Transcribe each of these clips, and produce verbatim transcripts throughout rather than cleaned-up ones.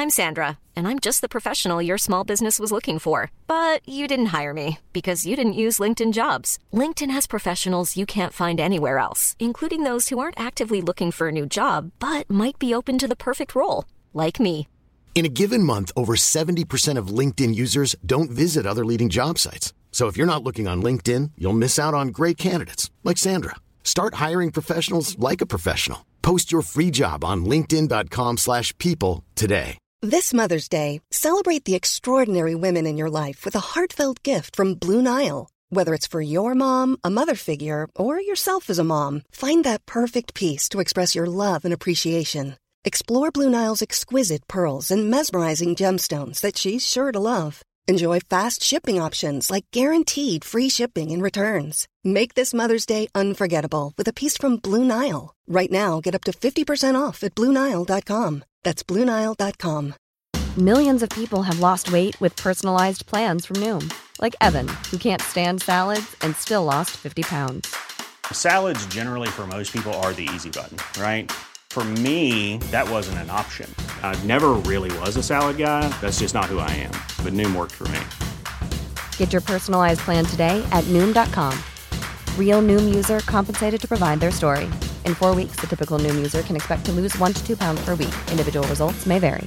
I'm Sandra, and I'm just the professional your small business was looking for. But you didn't hire me because you didn't use LinkedIn Jobs. LinkedIn has professionals you can't find anywhere else, including those who aren't actively looking for a new job, but might be open to the perfect role, like me. In a given month, over seventy percent of LinkedIn users don't visit other leading job sites. So if you're not looking on LinkedIn, you'll miss out on great candidates like Sandra. Start hiring professionals like a professional. Post your free job on linkedin.com slash people today. This Mother's Day, celebrate the extraordinary women in your life with a heartfelt gift from Blue Nile. Whether it's for your mom, a mother figure, or yourself as a mom, find that perfect piece to express your love and appreciation. Explore Blue Nile's exquisite pearls and mesmerizing gemstones that she's sure to love. Enjoy fast shipping options like guaranteed free shipping and returns. Make this Mother's Day unforgettable with a piece from Blue Nile. Right now, get up to fifty percent off at Blue Nile dot com. That's Blue Nile dot com. Millions of people have lost weight with personalized plans from Noom. Like Evan, who can't stand salads and still lost fifty pounds. Salads generally for most people are the easy button, right? For me, that wasn't an option. I never really was a salad guy. That's just not who I am. But Noom worked for me. Get your personalized plan today at Noom dot com. Real Noom user compensated to provide their story. In four weeks, the typical Noom user can expect to lose one to two pounds per week. Individual results may vary.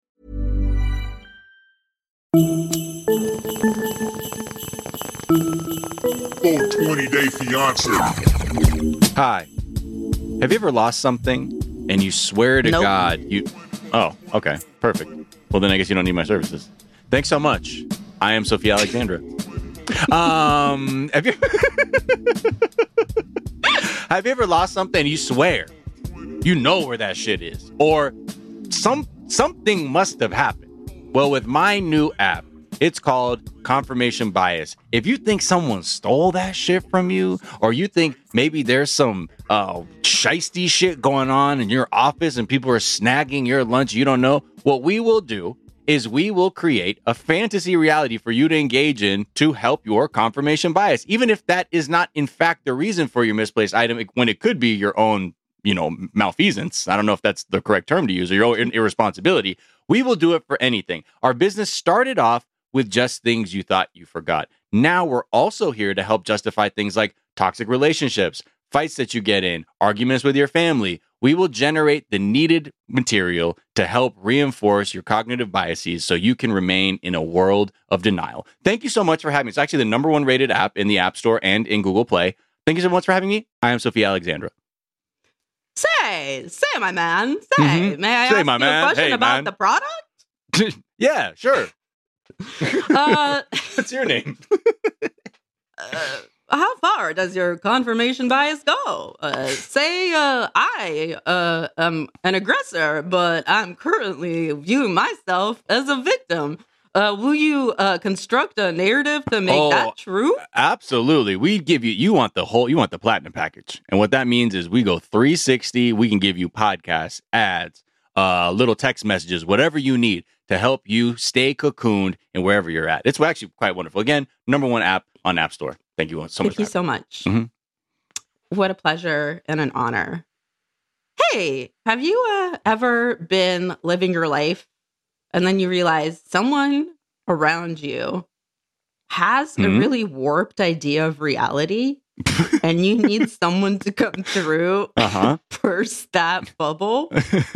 Full twenty day fiance. Hi. Have you ever lost something and you swear to Nope. God you... Oh, okay. Perfect. Well, then I guess you don't need my services. Thanks so much. I am Sophia Alexandra. Um, have you... have you ever lost something and you swear you know where that shit is? Or some something must have happened. Well, with my new app, it's called Confirmation Bias. If you think someone stole that shit from you, or you think maybe there's some uh, shiesty shit going on in your office and people are snagging your lunch you don't know, what we will do is we will create a fantasy reality for you to engage in to help your confirmation bias. Even if that is not, in fact, the reason for your misplaced item, when it could be your own, you know, malfeasance. I don't know if that's the correct term to use, or your own irresponsibility. We will do it for anything. Our business started off with just things you thought you forgot. Now we're also here to help justify things like toxic relationships, fights that you get in, arguments with your family. We will generate the needed material to help reinforce your cognitive biases so you can remain in a world of denial. Thank you so much for having me. It's actually the number one rated app in the App Store and in Google Play. Thank you so much for having me. I am Sophia Alexandra. Say, say, my man. Say, Mhm. may I Say, ask my you man. a question Hey, about man. the product? Yeah, sure. Uh, What's your name? uh, how far does your confirmation bias go? Uh, say uh, I uh, am an aggressor, but I'm currently viewing myself as a victim. Uh, will you uh, construct a narrative to make Oh, that true? Absolutely. We give you, you want the whole, you want the platinum package. And what that means is we go three sixty. We can give you podcasts, ads, uh, little text messages, whatever you need to help you stay cocooned and wherever you're at. It's actually quite wonderful. Again, number one app on App Store. Thank you so much. Thank you so much. Mhm. What a pleasure and an honor. Hey, have you uh, ever been living your life and then you realize someone around you has Mhm. a really warped idea of reality and you need someone to come through Uh-huh. burst that bubble?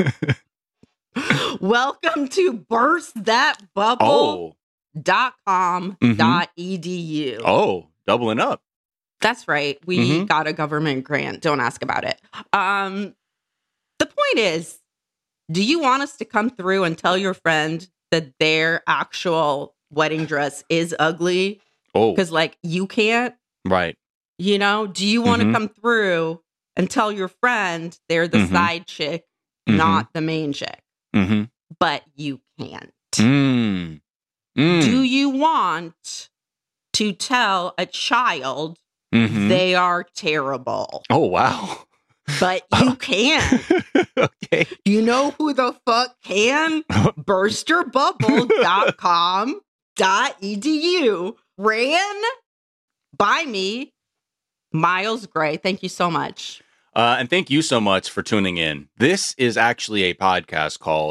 Welcome to burst that bubble Oh, dot com dot e d u. oh, doubling up. That's right. We Mhm. got a government grant. Don't ask about it. Um, the point is, do you want us to come through and tell your friend that their actual wedding dress is ugly? Oh, Because, like, you can't, right. you know? Do you want to Mhm. come through and tell your friend they're the Mhm. side chick, Mhm. not the main chick? Mm-hmm. But you can't. Mm. Mm. Do you want to tell a child Mhm. they are terrible? Oh, wow. But you can. Okay. You know who the fuck can? burst your bubble dot com dot e d u. Ran by me, Miles Gray. Thank you so much. Uh, and thank you so much for tuning in. This is actually a podcast called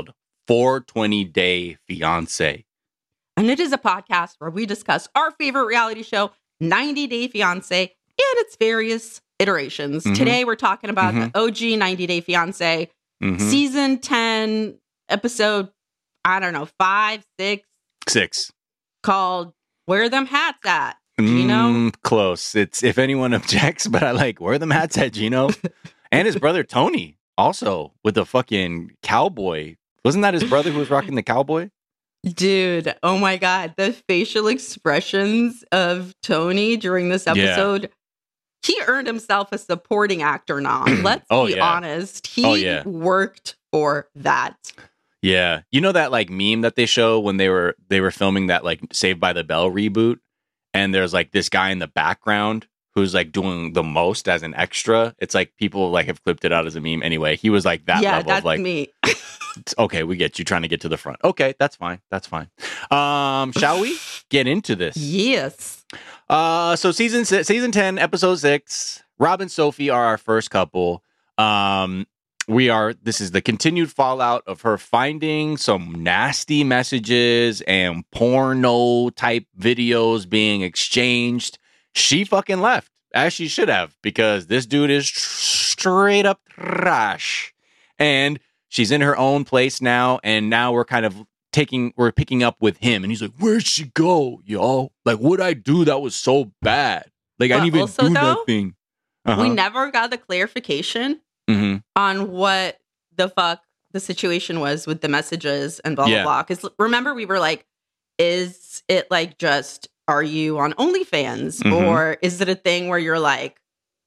four twenty Day Fiancé. And it is a podcast where we discuss our favorite reality show, ninety Day Fiancé, and its various iterations. Mm-hmm. Today, we're talking about mm-hmm. the O G ninety Day Fiancé, mm-hmm. season ten, episode, I don't know, five, six? Six. Called Where Them Hats At, Gino? Mm, close. It's If Anyone Objects, but I like Where Them Hats At, Gino? And his brother, Tony, also with the fucking cowboy. Wasn't that his brother who was rocking the cowboy? Dude, oh my God. The facial expressions of Tony during this episode. Yeah. He earned himself a supporting actor nom. Let's oh, be yeah. honest. He oh, yeah. worked for that. Yeah. You know that like meme that they show when they were they were filming that like Saved by the Bell reboot? And there's like this guy in the background who's like doing the most as an extra. It's like people like have clipped it out as a meme. Anyway, he was like that yeah, level that's of like me. Okay, we get you trying to get to the front. Okay, that's fine. That's fine. Um, shall we get into this? Yes. Uh, so season season ten, episode six. Rob and Sophie are our first couple. Um, we are. This is the continued fallout of her finding some nasty messages and porno type videos being exchanged. She fucking left, as she should have, because this dude is tr- straight up trash. And she's in her own place now, and now we're kind of taking, we're picking up with him, and he's like, "Where'd she go, yo? Like, what'd I do that was so bad? Like, but I didn't even also, do though, nothing." Uh-huh. We never got the clarification mm-hmm. on what the fuck the situation was with the messages and blah, yeah. blah, blah. Because remember, we were like, is it like just, are you on OnlyFans? Mm-hmm. Or is it a thing where you're like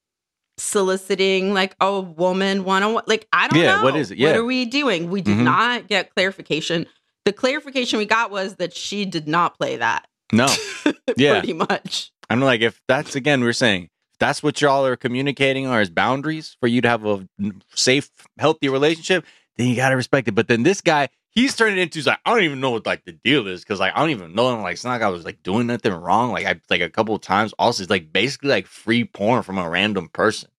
soliciting like a woman one-on-one? Like, I don't yeah, know. What is it? Yeah. What are we doing? We did mm-hmm. not get clarification. The clarification we got was that she did not play that. No. Yeah. Pretty much. I'm like, if that's, again, we're saying, if that's what y'all are communicating are as boundaries for you to have a safe, healthy relationship, then you got to respect it. But then this guy, he's turning into, he's like, I don't even know what like the deal is. Cause like, I don't even know. Like, it's not like I was like doing nothing wrong. Like I, like a couple of times also it's like basically like free porn from a random person.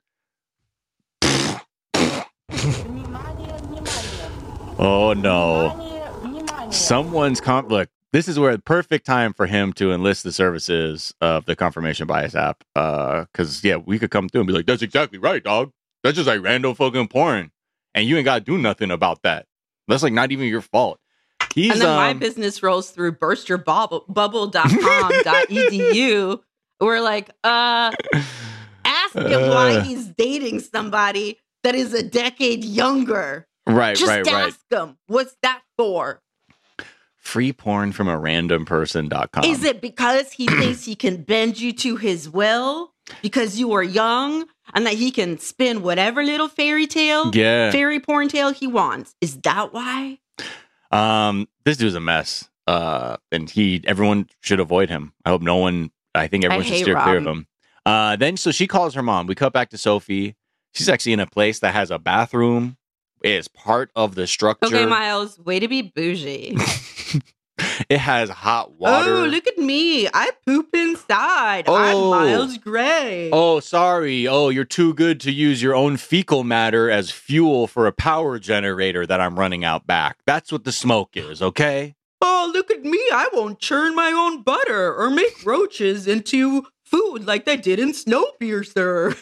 Oh no. Someone's comp. Look, this is where the perfect time for him to enlist the services of the Confirmation Bias app. Uh, cause yeah, we could come through and be like, that's exactly right, dog. That's just like random fucking porn. And you ain't got to do nothing about that. That's like not even your fault. He's, and then um, my business rolls through burst your bubble dot com dot e d u. We're like, uh, ask him uh, why he's dating somebody that is a decade younger. Right, Just right, right. ask him, what's that for? Free porn from a random person dot com. Is it because he thinks he can bend you to his will because you are young and that he can spin whatever little fairy tale, yeah. fairy porn tale he wants? Is that why? Um, this dude's a mess. Uh, and he, everyone should avoid him. I hope no one, I think everyone I should steer Rob. clear of him. Uh, then, so she calls her mom. We cut back to Sophie. She's actually in a place that has a bathroom. It is part of the structure. Okay, Miles, way to be bougie. It has hot water. Oh, look at me. I poop inside. Oh. I'm Miles Gray. Oh, sorry. Oh, you're too good to use your own fecal matter as fuel for a power generator that I'm running out back. That's what the smoke is, okay? Oh, look at me. I won't churn my own butter or make roaches into food like they did in Snowpiercer.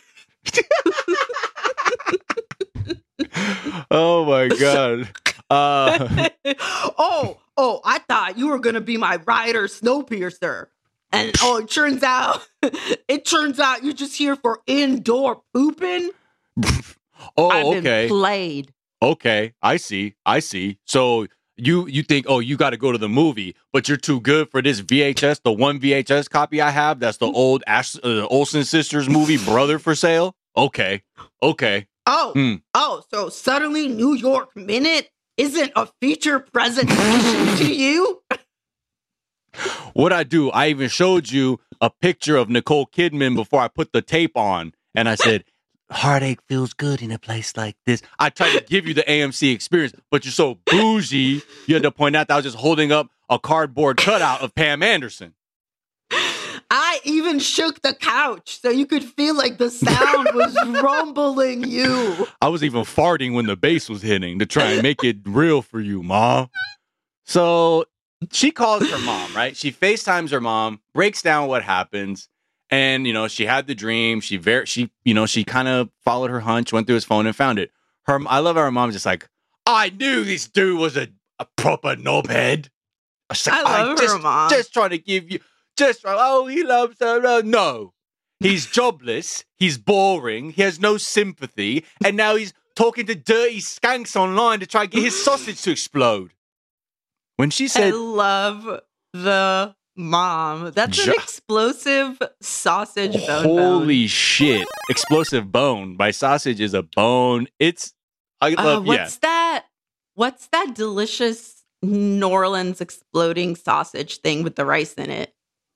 Oh, my God. Uh, oh, oh, I thought you were going to be my rider Snowpiercer. And oh, it turns out, it turns out you're just here for indoor pooping. Oh, I've okay. Been played. Okay, I see. I see. So you you think, oh, you got to go to the movie, but you're too good for this V H S, the one V H S copy I have. That's the old Ash, uh, Olsen Sisters movie, Brother for Sale. Okay. Okay. Oh, hmm. oh, so suddenly New York Minute isn't a feature presentation to you? What I do, I even showed you a picture of Nicole Kidman before I put the tape on. And I said, heartache feels good in a place like this. I tried to give you the A M C experience, but you're so bougie, you had to point out that I was just holding up a cardboard cutout of Pam Anderson. I I even shook the couch so you could feel like the sound was rumbling you. I was even farting when the bass was hitting to try and make it real for you, Ma. So she calls her mom, right? She FaceTimes her mom, breaks down what happens. And, you know, she had the dream. She, very, she, you know, she kind of followed her hunch, went through his phone and found it. Her, I love how her mom's just like, I knew this dude was a, a proper knobhead. I, like, I love I just, her mom. Just trying to give you, just, oh, he loves her. Uh, no, he's jobless. He's boring. He has no sympathy. And now he's talking to dirty skanks online to try and get his sausage to explode. When she said, I love the mom. That's Jo- an explosive sausage bone. holy bone. shit, explosive bone. My sausage is a bone. It's, I Uh, love, yeah. what's that? What's that delicious New Orleans exploding sausage thing with the rice in it?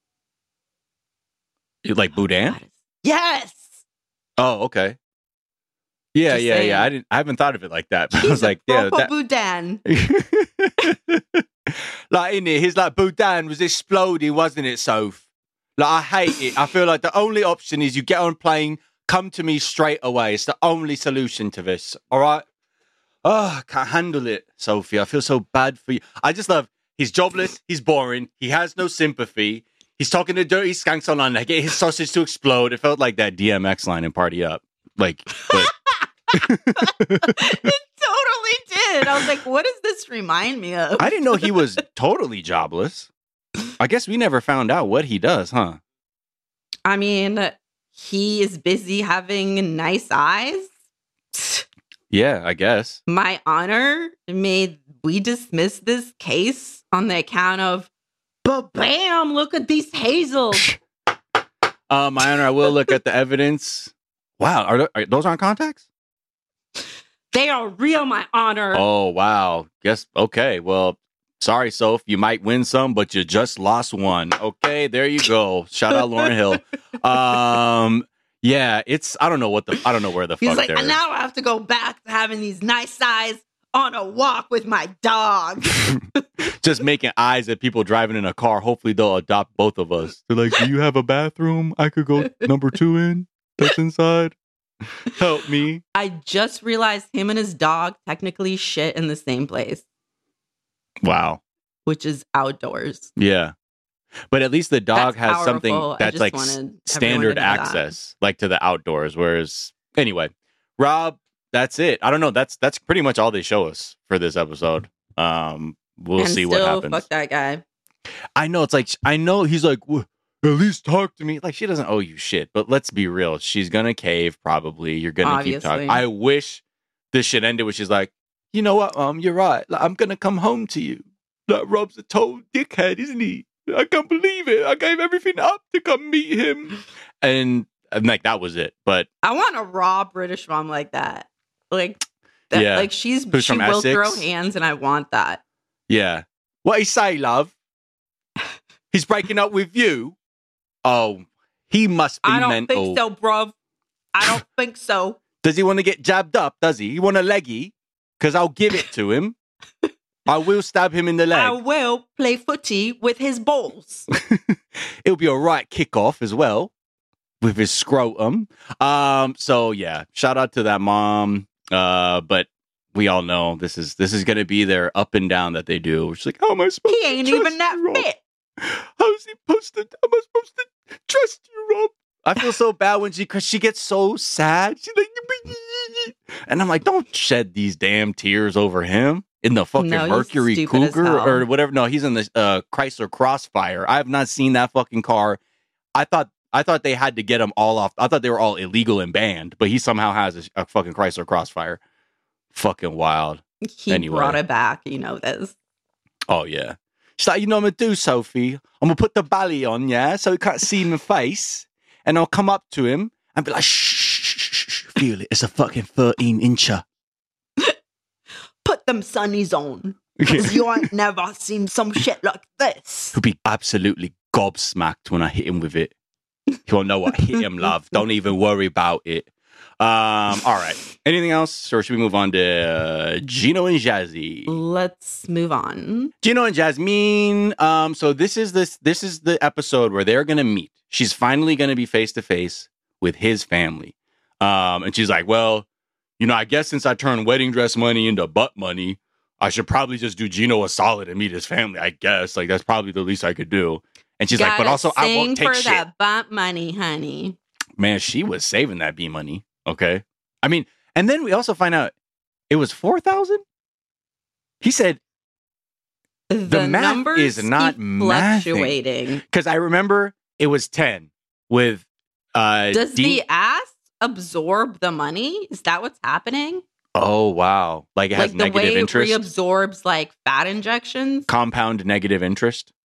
You like boudin? Yes. Oh, okay. Yeah, Just yeah, saying. yeah. I didn't. I haven't thought of it like that. But I He's was like, a yeah, proper that, boudin. like in it, his like boudin was exploding, wasn't it, Soph? Like I hate it. I feel like the only option is you get on a plane, come to me straight away. It's the only solution to this. All right. Oh, I can't handle it, Sophie. I feel so bad for you. I just love. He's jobless. He's boring. He has no sympathy. He's talking to dirty skanks online. I get his sausage to explode. It felt like that D M X line in Party Up. Like, but It totally did. I was like, what does this remind me of? I didn't know he was totally jobless. I guess we never found out what he does, huh? I mean, he is busy having nice eyes. Yeah, I guess. My honor, may we dismiss this case on the account of, but bam, look at these hazels. Uh, my honor, I will look at the evidence. Wow, are, th- are those aren't contacts? They are real, my honor. Oh, wow. Guess, okay. Well, sorry, Soph. You might win some, but you just lost one. Okay, there you go. Shout out Lauryn Hill. Um, yeah, it's, I don't know what the, I don't know where the He's fuck like, they're. and now I have to go back to having these nice eyes on a walk with my dog. Just making eyes at people driving in a car. Hopefully they'll adopt both of us. They're like, do you have a bathroom I could go number two in? That's inside. Help me. I just realized him and his dog technically shit in the same place, Wow. which is outdoors. Yeah. But at least the dog That's has powerful. something I that's just like wanted s- everyone standard to know that. access, like to the outdoors. Whereas, anyway, Rob, that's it. I don't know. That's that's pretty much all they show us for this episode. Um, we'll and see still, what happens. fuck that guy. I know it's like I know he's like, "Well, at least talk to me. Like she doesn't owe you shit. But let's be real. She's gonna cave. Probably you're gonna keep talking. Obviously. I wish this shit ended where she's like, you know what? Um, you're right. Like, I'm gonna come home to you. Like Rob's a total dickhead, isn't he? I can't believe it. I gave everything up to come meet him. And, and like that was it. But I want a raw British mom like that. Like, that, Yeah. like she's Who's she from will Essex? throw hands, and I want that. yeah. What he say, love? He's breaking up with you? Oh, he must be I don't mental. think so, bruv. I don't think so. Does he want to get jabbed up? Does he? He want a leggy? Because I'll give it to him. I will stab him in the I leg. will play footy with his balls. It'll be a right kickoff as well with his scrotum. Um. So yeah, shout out to that mom. Uh. But we all know this is this is gonna be their up and down that they do. She's like, how am I supposed? He to ain't trust even that you, Rob? fit. How's he supposed to? Am I supposed to trust you, Rob? I feel so bad when she, cause she gets so sad. She's like, and I'm like, don't shed these damn tears over him in the fucking No, he's Mercury stupid as Cougar hell. or whatever. No, he's in the uh, Chrysler Crossfire. I have not seen that fucking car. I thought, I thought they had to get him all off. I thought they were all illegal and banned, but he somehow has a, a fucking Chrysler Crossfire. Fucking wild. He Anyway. brought it back. You know this. Oh yeah. She's like, you know what I'm gonna do, Sophie? I'm gonna put the belly on, yeah, so he can't see my face, and I'll come up to him and be like, shh, shh, shh, shh, feel it. It's a fucking thirteen incher. Put them sunnies on. Because you ain't never seen some shit like this. He'll be absolutely gobsmacked when I hit him with it. He'll know what hit him, love. Don't even worry about it. Um, all right. Anything else, or should we move on to uh, Gino and Jazzy? Let's move on. Gino and Jasmine. Um, so this is this this is the episode where they're gonna meet. She's finally gonna be face to face with his family. Um, and she's like, well, you know, I guess since I turned wedding dress money into butt money, I should probably just do Gino a solid and meet his family. I guess like that's probably the least I could do. And she's Gotta like, but also I won't take for shit. that butt money, honey. Man, she was saving that B money. Okay, I mean, and then we also find out it was four thousand. He said the, the math numbers is not keep fluctuating because I remember it was ten with. Uh, Does D- the ass absorb the money? Is that what's happening? Oh wow! Like it has like the negative way interest. it reabsorbs like fat injections. Compound negative interest.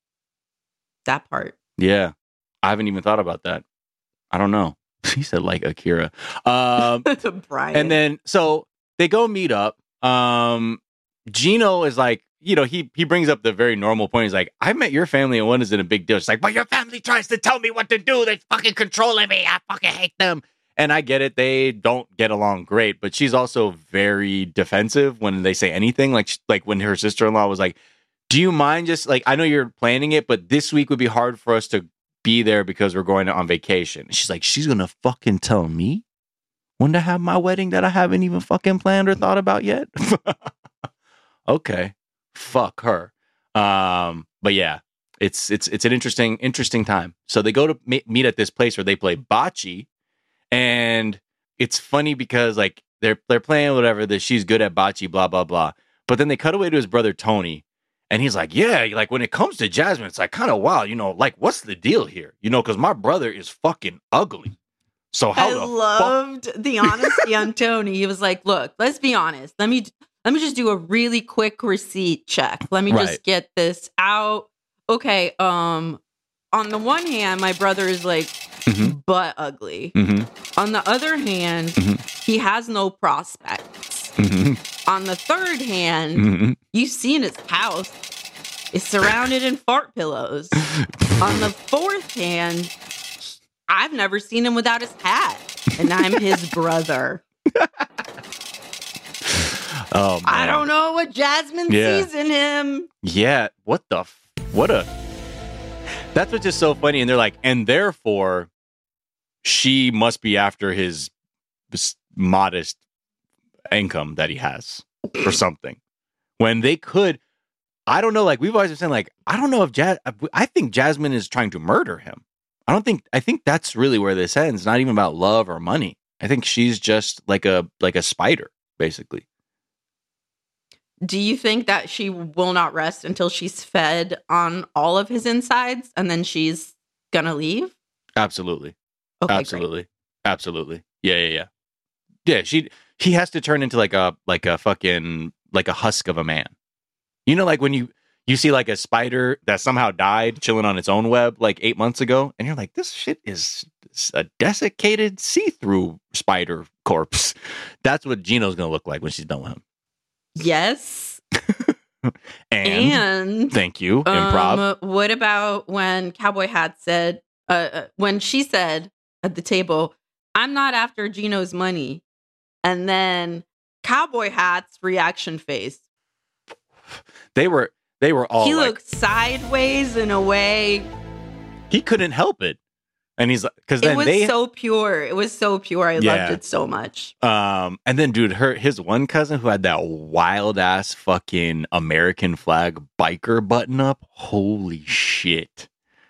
That part. Yeah, I haven't even thought about that. I don't know. He said like Akira. Um, Brian. and then so they go meet up. Um, Gino is like, you know, he he brings up the very normal point. He's like, I met your family and one isn't a big deal. She's like, but your family tries to tell me what to do. They're fucking controlling me. I fucking hate them. And I get it. They don't get along great, but she's also very defensive when they say anything. Like, like when her sister-in-law was like, do you mind just like, I know you're planning it, but this week would be hard for us to be there because we're going on vacation. She's like, she's going to fucking tell me when to have my wedding that I haven't even fucking planned or thought about yet. Okay. Fuck her. Um, but yeah, it's, it's, it's an interesting, interesting time. So they go to meet, meet at this place where they play bocce. And it's funny because like they're they're playing whatever that she's good at bocce, blah, blah, blah. But then they cut away to his brother, Tony. And he's like, yeah, like when it comes to Jasmine, it's like kind of wild, you know, like what's the deal here? You know, because my brother is fucking ugly. So how I the loved fuck? the honesty on Tony. He was like, look, let's be honest. Let me let me just do a really quick receipt check. Let me Right. just get this out. Okay, um, on the one hand, my brother is like Mhm. butt ugly. Mm-hmm. On the other hand, Mhm. he has no prospects. Mm-hmm. On the third hand, Mm-hmm. you've seen his house. It's surrounded in fart pillows. On the fourth hand, I've never seen him without his hat, and I'm his brother. Oh, man. I don't know what Jasmine Yeah. sees in him. Yeah. What the? F- what a. That's what's just so funny. And they're like, and therefore, she must be after his s- modest income that he has or something. When they could, I don't know. Like we've always been saying, like I don't know if Jas. I think Jasmine is trying to murder him. I don't think. I think that's really where this ends. Not even about love or money. I think she's just like a like a spider, basically. Do you think that she will not rest until she's fed on all of his insides and then she's gonna leave? Absolutely. Okay, Absolutely. great. Absolutely. Yeah, yeah, yeah. Yeah, she he has to turn into like a like a fucking like a husk of a man. You know, like when you you see like a spider that somehow died chilling on its own web like eight months ago, and you're like, this shit is a desiccated see-through spider corpse. That's what Gino's gonna look like when she's done with him. Yes. And, And thank you, improv. Um, what about when Cowboy Hat said, uh, uh, when she said at the table, I'm not after Gino's money. And then Cowboy Hat's reaction face. They were they were all he like, looked sideways in a way. he couldn't help it. And he's like, because then It was they so pure. It was so pure. I Yeah. loved it so much. Um, and then, dude, her his one cousin who had that wild ass fucking American flag biker button up. Holy shit!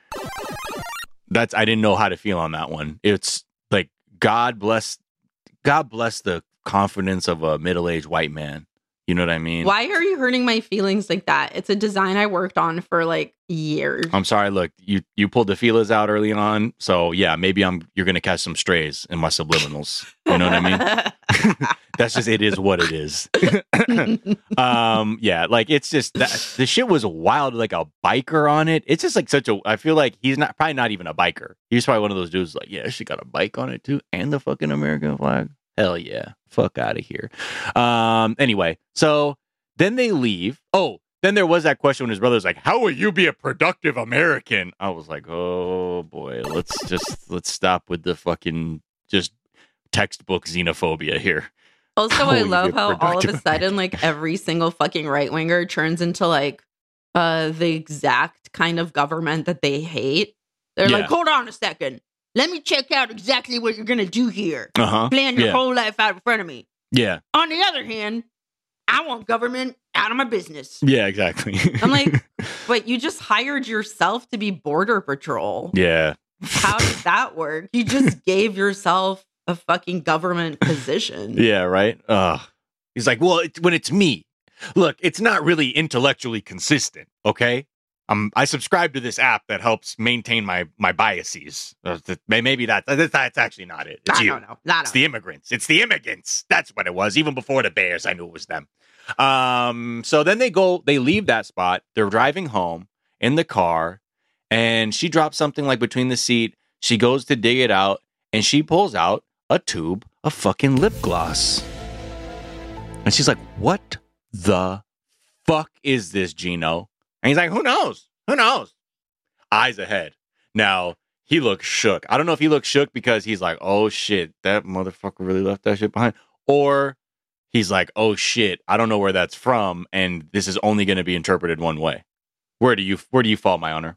That's I didn't know how to feel on that one. It's like God bless, God bless the confidence of a middle aged white man. You know what I mean? Why are you hurting my feelings like that? It's a design I worked on for like years. I'm sorry. Look, you you pulled the feelers out early on, so yeah, maybe I'm you're gonna catch some strays in my subliminals. You know what I mean? That's just it is what it is. um, yeah, like it's just that the shit was wild, like a biker on it. It's just like such a. I feel like he's not probably not even a biker. He's probably one of those dudes like, yeah, she got a bike on it too, and the fucking American flag. Hell yeah, fuck out of here. Um, anyway, so then they leave. Oh. Then there was that question when his brother's like, how will you be a productive American? I was like, oh boy, let's just, let's stop with the fucking, just textbook xenophobia here. Also, How I will you love be a how all of a productive sudden, like every single fucking right winger turns into like uh the exact kind of government that they hate. They're Yeah. like, hold on a second. Let me check out exactly what you're gonna do here. Uh-huh. Plan your Yeah. whole life out in front of me. Yeah. On the other hand, I want government out of my business. Yeah, exactly. I'm like, but you just hired yourself to be border patrol. yeah. How does that work? You just gave yourself a fucking government position. Yeah, right? Ugh. He's like, well, it's, when it's me. Look, it's not really intellectually consistent, okay? Um, I subscribe to this app that helps maintain my my biases. Uh, th- maybe that, that's, that's actually not it. It's I you. don't know. I It's don't the immigrants. It's the immigrants. That's what it was. Even before the Bears, I knew it was them. Um, so then they go, they leave that spot. They're driving home in the car, and she drops something like between the seat. She goes to dig it out, and she pulls out a tube of fucking lip gloss. And she's like, what the fuck is this, Gino? And he's like, who knows? Who knows? Eyes ahead. Now, he looks shook. I don't know if he looks shook because he's like, oh shit, that motherfucker really left that shit behind. Or he's like, oh shit, I don't know where that's from, and this is only going to be interpreted one way. Where do you where do you fall, my honor?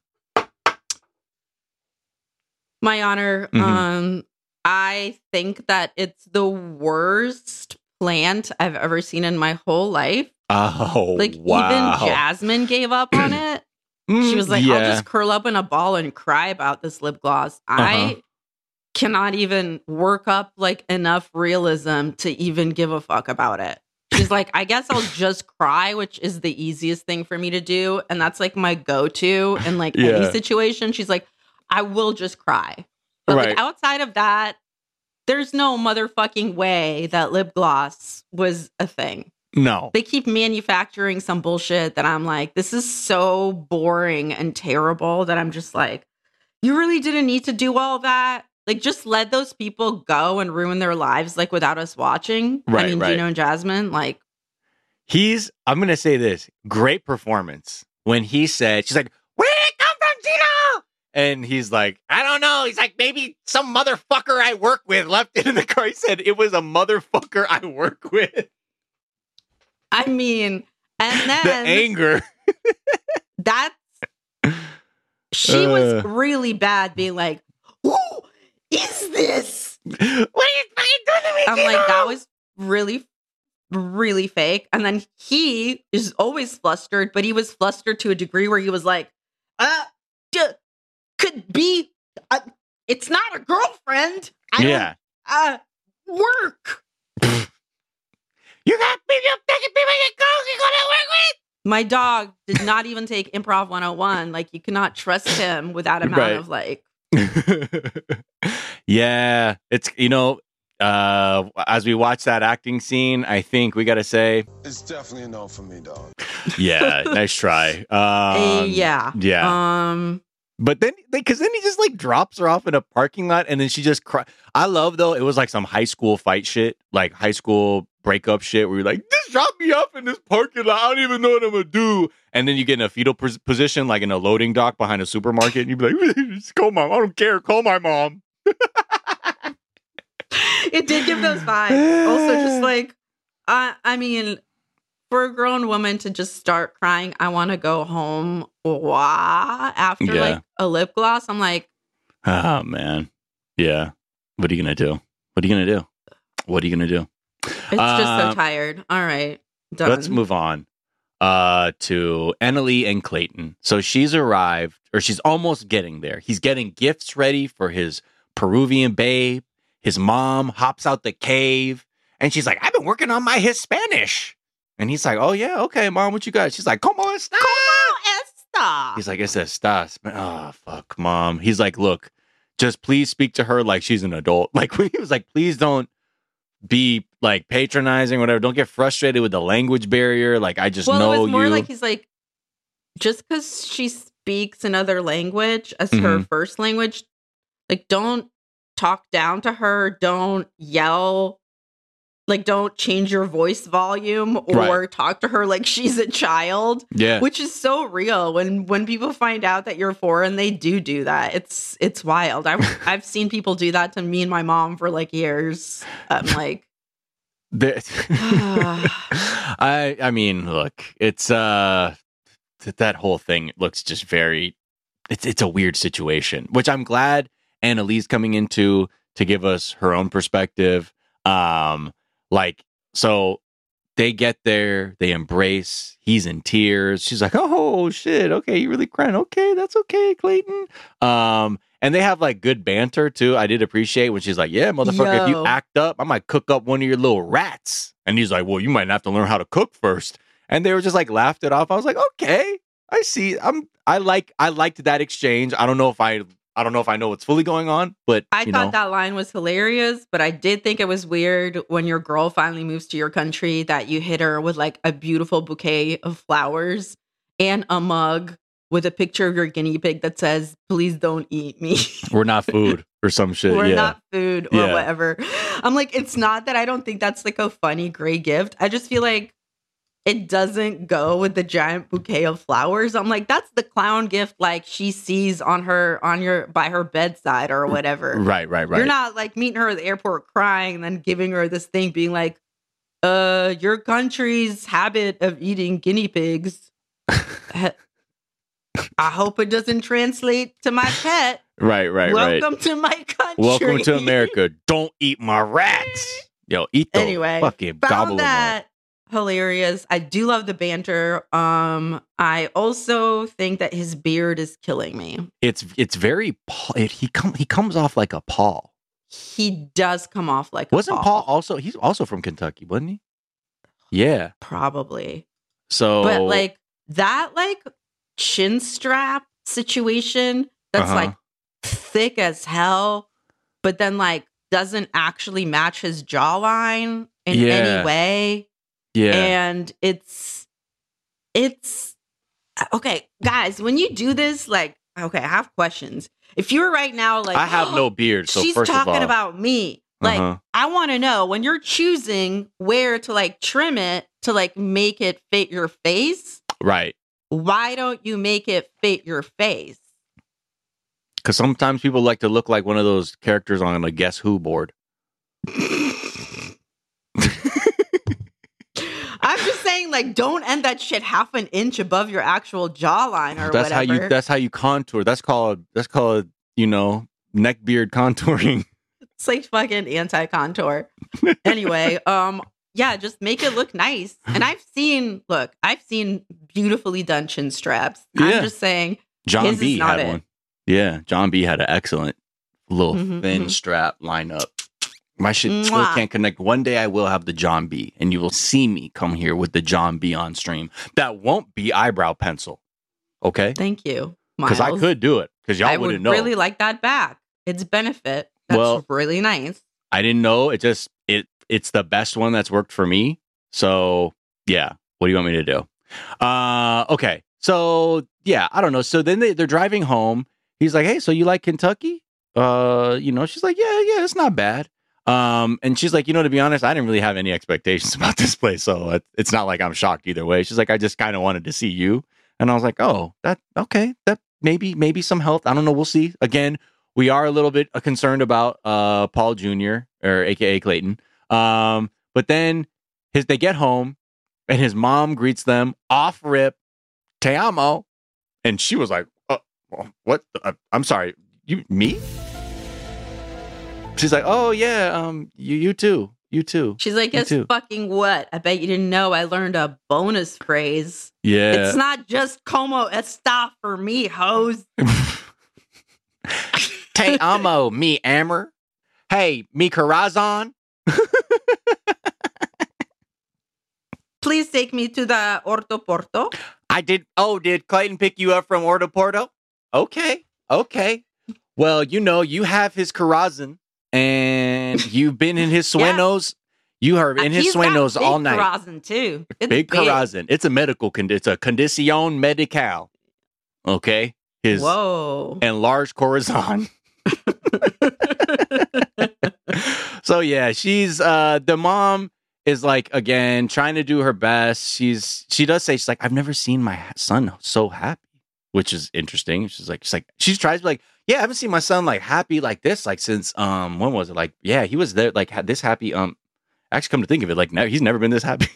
My honor, Mhm. um, I think that it's the worst plant I've ever seen in my whole life. Oh, Like, wow. even Jasmine gave up on it. She was like, yeah. I'll just curl up in a ball and cry about this lip gloss. Uh-huh. I cannot even work up like enough realism to even give a fuck about it. She's like, I guess I'll just cry, which is the easiest thing for me to do. And that's like my go-to in like Yeah. any situation. She's like, I will just cry. But Right. like outside of that, there's no motherfucking way that lip gloss was a thing. No. They keep manufacturing some bullshit that I'm like, this is so boring and terrible that I'm just like, you really didn't need to do all that. Like, just let those people go and ruin their lives, like, without us watching. Right, I mean, right. Gino and Jasmine, like, He's, I'm going to say this, great performance. When he said, she's like, where did it come from, Gino? And he's like, I don't know. He's like, maybe some motherfucker I work with left it in the car. He said, it was a motherfucker I work with. I mean, and The then anger. that's, she was Uh. really bad being like, who is this? What are you fucking doing to me, I'm Gino? like, that was really, really fake. And then he is always flustered, but he was flustered to a degree where he was like, uh, d- could be, uh, it's not a girlfriend. I Yeah. don't, uh, work. You got me up taking people you go, you gonna work with? My dog did not even take Improv one oh one. Like, you cannot trust him with that amount Right. of like, Yeah, it's, you know, uh, as we watch that acting scene, I think we got to say, It's definitely a no for me, dog. yeah, nice try. eh, Um, yeah. Yeah. Um, But then, because then he just like drops her off in a parking lot, and then she just cry. I love though. It was like some high school fight shit, like high school breakup shit, where you're like, just drop me off in this parking lot. I don't even know what I'm gonna do. And then you get in a fetal pos- position, like in a loading dock behind a supermarket, and you be like, just call mom. I don't care. Call my mom. it did give those vibes. Also, just like, I, I mean, for a grown woman to just start crying, I want to go home. Wah, after Yeah. like a lip gloss, I'm like, Oh man, yeah. What are you gonna do? What are you gonna do? What are you gonna do? it's just so Um, tired. All right, done. Let's move on uh, to Annalie and Clayton. So she's arrived, or she's almost getting there. He's getting gifts ready for his Peruvian babe. His mom hops out the cave, and she's like, I've been working on my Hispanish. And he's like, oh, yeah, okay, mom, what you got? She's like, come on, stop. Esta. He's like, it's Estas. Oh, fuck, mom. He's like, look, just please speak to her like she's an adult. Like, when he was like, please don't be like patronizing, whatever. Don't get frustrated with the language barrier. Like, I just Well, know it was more you. like he's like, just because she speaks another language as her Mhm. first language, like, don't talk down to her. Don't yell like, don't change your voice volume or Right. talk to her like she's a child. Yeah. Which is so real. When when people find out that you're foreign, they do do that. It's it's wild. I've, I've seen people do that to me and my mom for, like, years. I'm like... The- I I mean, look, it's uh th- that whole thing looks just very it's it's a weird situation, which I'm glad Annalise coming into to give us her own perspective. Um like so they get there, they embrace, he's in tears. She's like, "Oh shit, okay, you really crying. Okay, that's okay, Clayton." Um And they have like good banter too. I did appreciate when she's like, "Yeah, motherfucker, if you Yo. act up, I might cook up one of your little rats." And he's like, "Well, you might have to learn how to cook first." And they were just like laughed it off. I was like, "Okay, I see. I'm. I like. I liked that exchange. I don't know if I. I don't know if I know what's fully going on, but I you thought know. that line was hilarious, but I did think it was weird when your girl finally moves to your country that you hit her with like a beautiful bouquet of flowers and a mug with a picture of your guinea pig that says, "Please don't eat me. We're not food or some shit." We're yeah. not food," or Yeah. whatever. I'm like, it's not that I don't think that's like a funny gray gift. I just feel like it doesn't go with the giant bouquet of flowers. I'm like, that's the clown gift like she sees on her on your by her bedside or whatever. Right, right, right. You're not like meeting her at the airport crying and then giving her this thing being like, uh, your country's habit of eating guinea pigs. I hope it doesn't translate to my pet. right, right, Welcome right. to my country. Welcome to America. Don't eat my rats. Yo, eat the Anyway, fucking gobble Found them up. that hilarious. I do love the banter. Um, I also think that his beard is killing me. It's it's very Paul- it, he come he comes off like a Paul. He does come off like Wasn't a Paul also? He's also from Kentucky, wasn't he? Yeah. Probably. So, But like that like chin strap situation that's Uh-huh. like thick as hell, but then like doesn't actually match his jawline in Yeah. any way. yeah, And it's it's okay, guys, when you do this, like, okay, I have questions. If you were right now like I have no beard, so she's first talking of all, about me. Like, Uh-huh. I want to know when you're choosing where to like trim it to like make it fit your face, right? why don't you make it fit your face? Because sometimes people like to look like one of those characters on a Guess Who board. I'm just saying, like, don't end that shit half an inch above your actual jawline or That's whatever. how you. That's how you contour. That's called. That's called. You know, neck beard contouring. It's like fucking anti-contour. Anyway, um, yeah, just make it look nice. And I've seen, look, I've seen beautifully done chin straps. Yeah. I'm just saying, John his B is not had it. one. Yeah, John B had an excellent little Mhm, thin mhm. strap lineup. My shit still Mwah. can't connect. One day I will have the John B, and you will see me come here with the John B on stream. That won't be eyebrow pencil, okay? Thank you, Because I Miles. could do it. Because y'all I wouldn't would know. really like that back. It's benefit. That's Well- really nice. I didn't know. It just it it's the best one that's worked for me. So yeah, what do you want me to do? Uh, okay. So yeah, I don't know. So then they, they're driving home. He's like, "Hey, so you like Kentucky?" Uh, you know, she's like, "Yeah, yeah, it's not bad." Um, and she's like, "You know, to be honest, I didn't really have any expectations about this place, so it, it's not like I'm shocked either way." She's like, "I just kind of wanted to see you," and I was like, "Oh, that okay, that maybe maybe some health. I don't know. We'll see." Again, we are a little bit concerned about uh Paul Junior or A K A Clayton. Um, but then his they get home and his mom greets them off rip, "Te amo," and she was like, uh, "What? Uh, I'm sorry, you me?" She's like, "Oh yeah, um, you you too, you too." She's like, Me "It's too. fucking what? I bet you didn't know I learned a bonus phrase. Yeah, It's not just como está for me, hoes." Te amo, me amor. Hey, mi corazon. Please take me to the Orto Porto. I did. Oh, did Clayton pick you up from Orto Porto? Okay, okay. Well, you know, you have his corazon, and you've been in his Yeah. suenos. You are in his He's got suenos big all night. Corazon too. It's Big corazon. It's a medical. Con- it's a condición medical. Okay, his Whoa. enlarged corazon. So yeah, she's uh the mom. is like, again, trying to do her best. She's she does say, she's like, I've never seen my son so happy, which is interesting. She's like, she's like, she tries to be like, yeah, I haven't seen my son like happy like this, like since um, when was it? Like, yeah, he was there, like had this happy. Um, actually, come to think of it, like now he's never been this happy,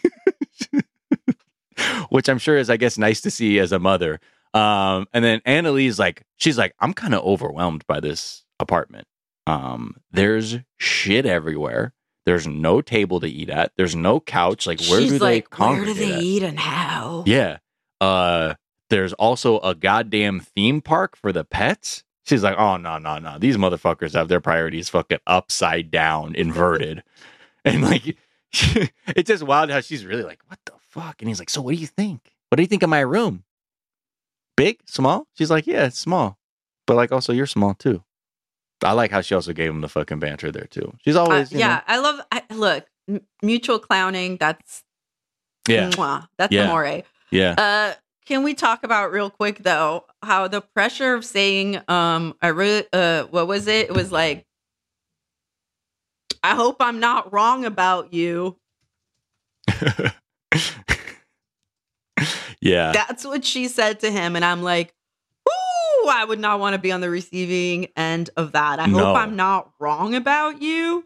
which I'm sure is, I guess, nice to see as a mother. Um, and then Annalise, like, she's like, I'm kind of overwhelmed by this apartment. Um, there's shit everywhere. There's no table to eat at. There's no couch. Like, where She's do like, they congregate where do they at? eat and how? Yeah. Uh, there's also a goddamn theme park for the pets. She's like, oh, no, no, no. These motherfuckers have their priorities fucking upside down, inverted. And like, it's just wild how she's really like, what the fuck? And he's like, so what do you think? What do you think of my room? Big? Small? She's like, yeah, it's small. But like, also, you're small too. I like how she also gave him the fucking banter there too. She's always, uh, you yeah, know, I love, I, look, m- mutual clowning. That's, yeah, mwah, that's yeah. amore. Yeah. Uh, can we talk about real quick though, how the pressure of saying, um, I really, uh, what was it? It was like, I hope I'm not wrong about you. Yeah. That's what she said to him. And I'm like, ooh, I would not want to be on the receiving end of that. I No. hope I'm not wrong about you.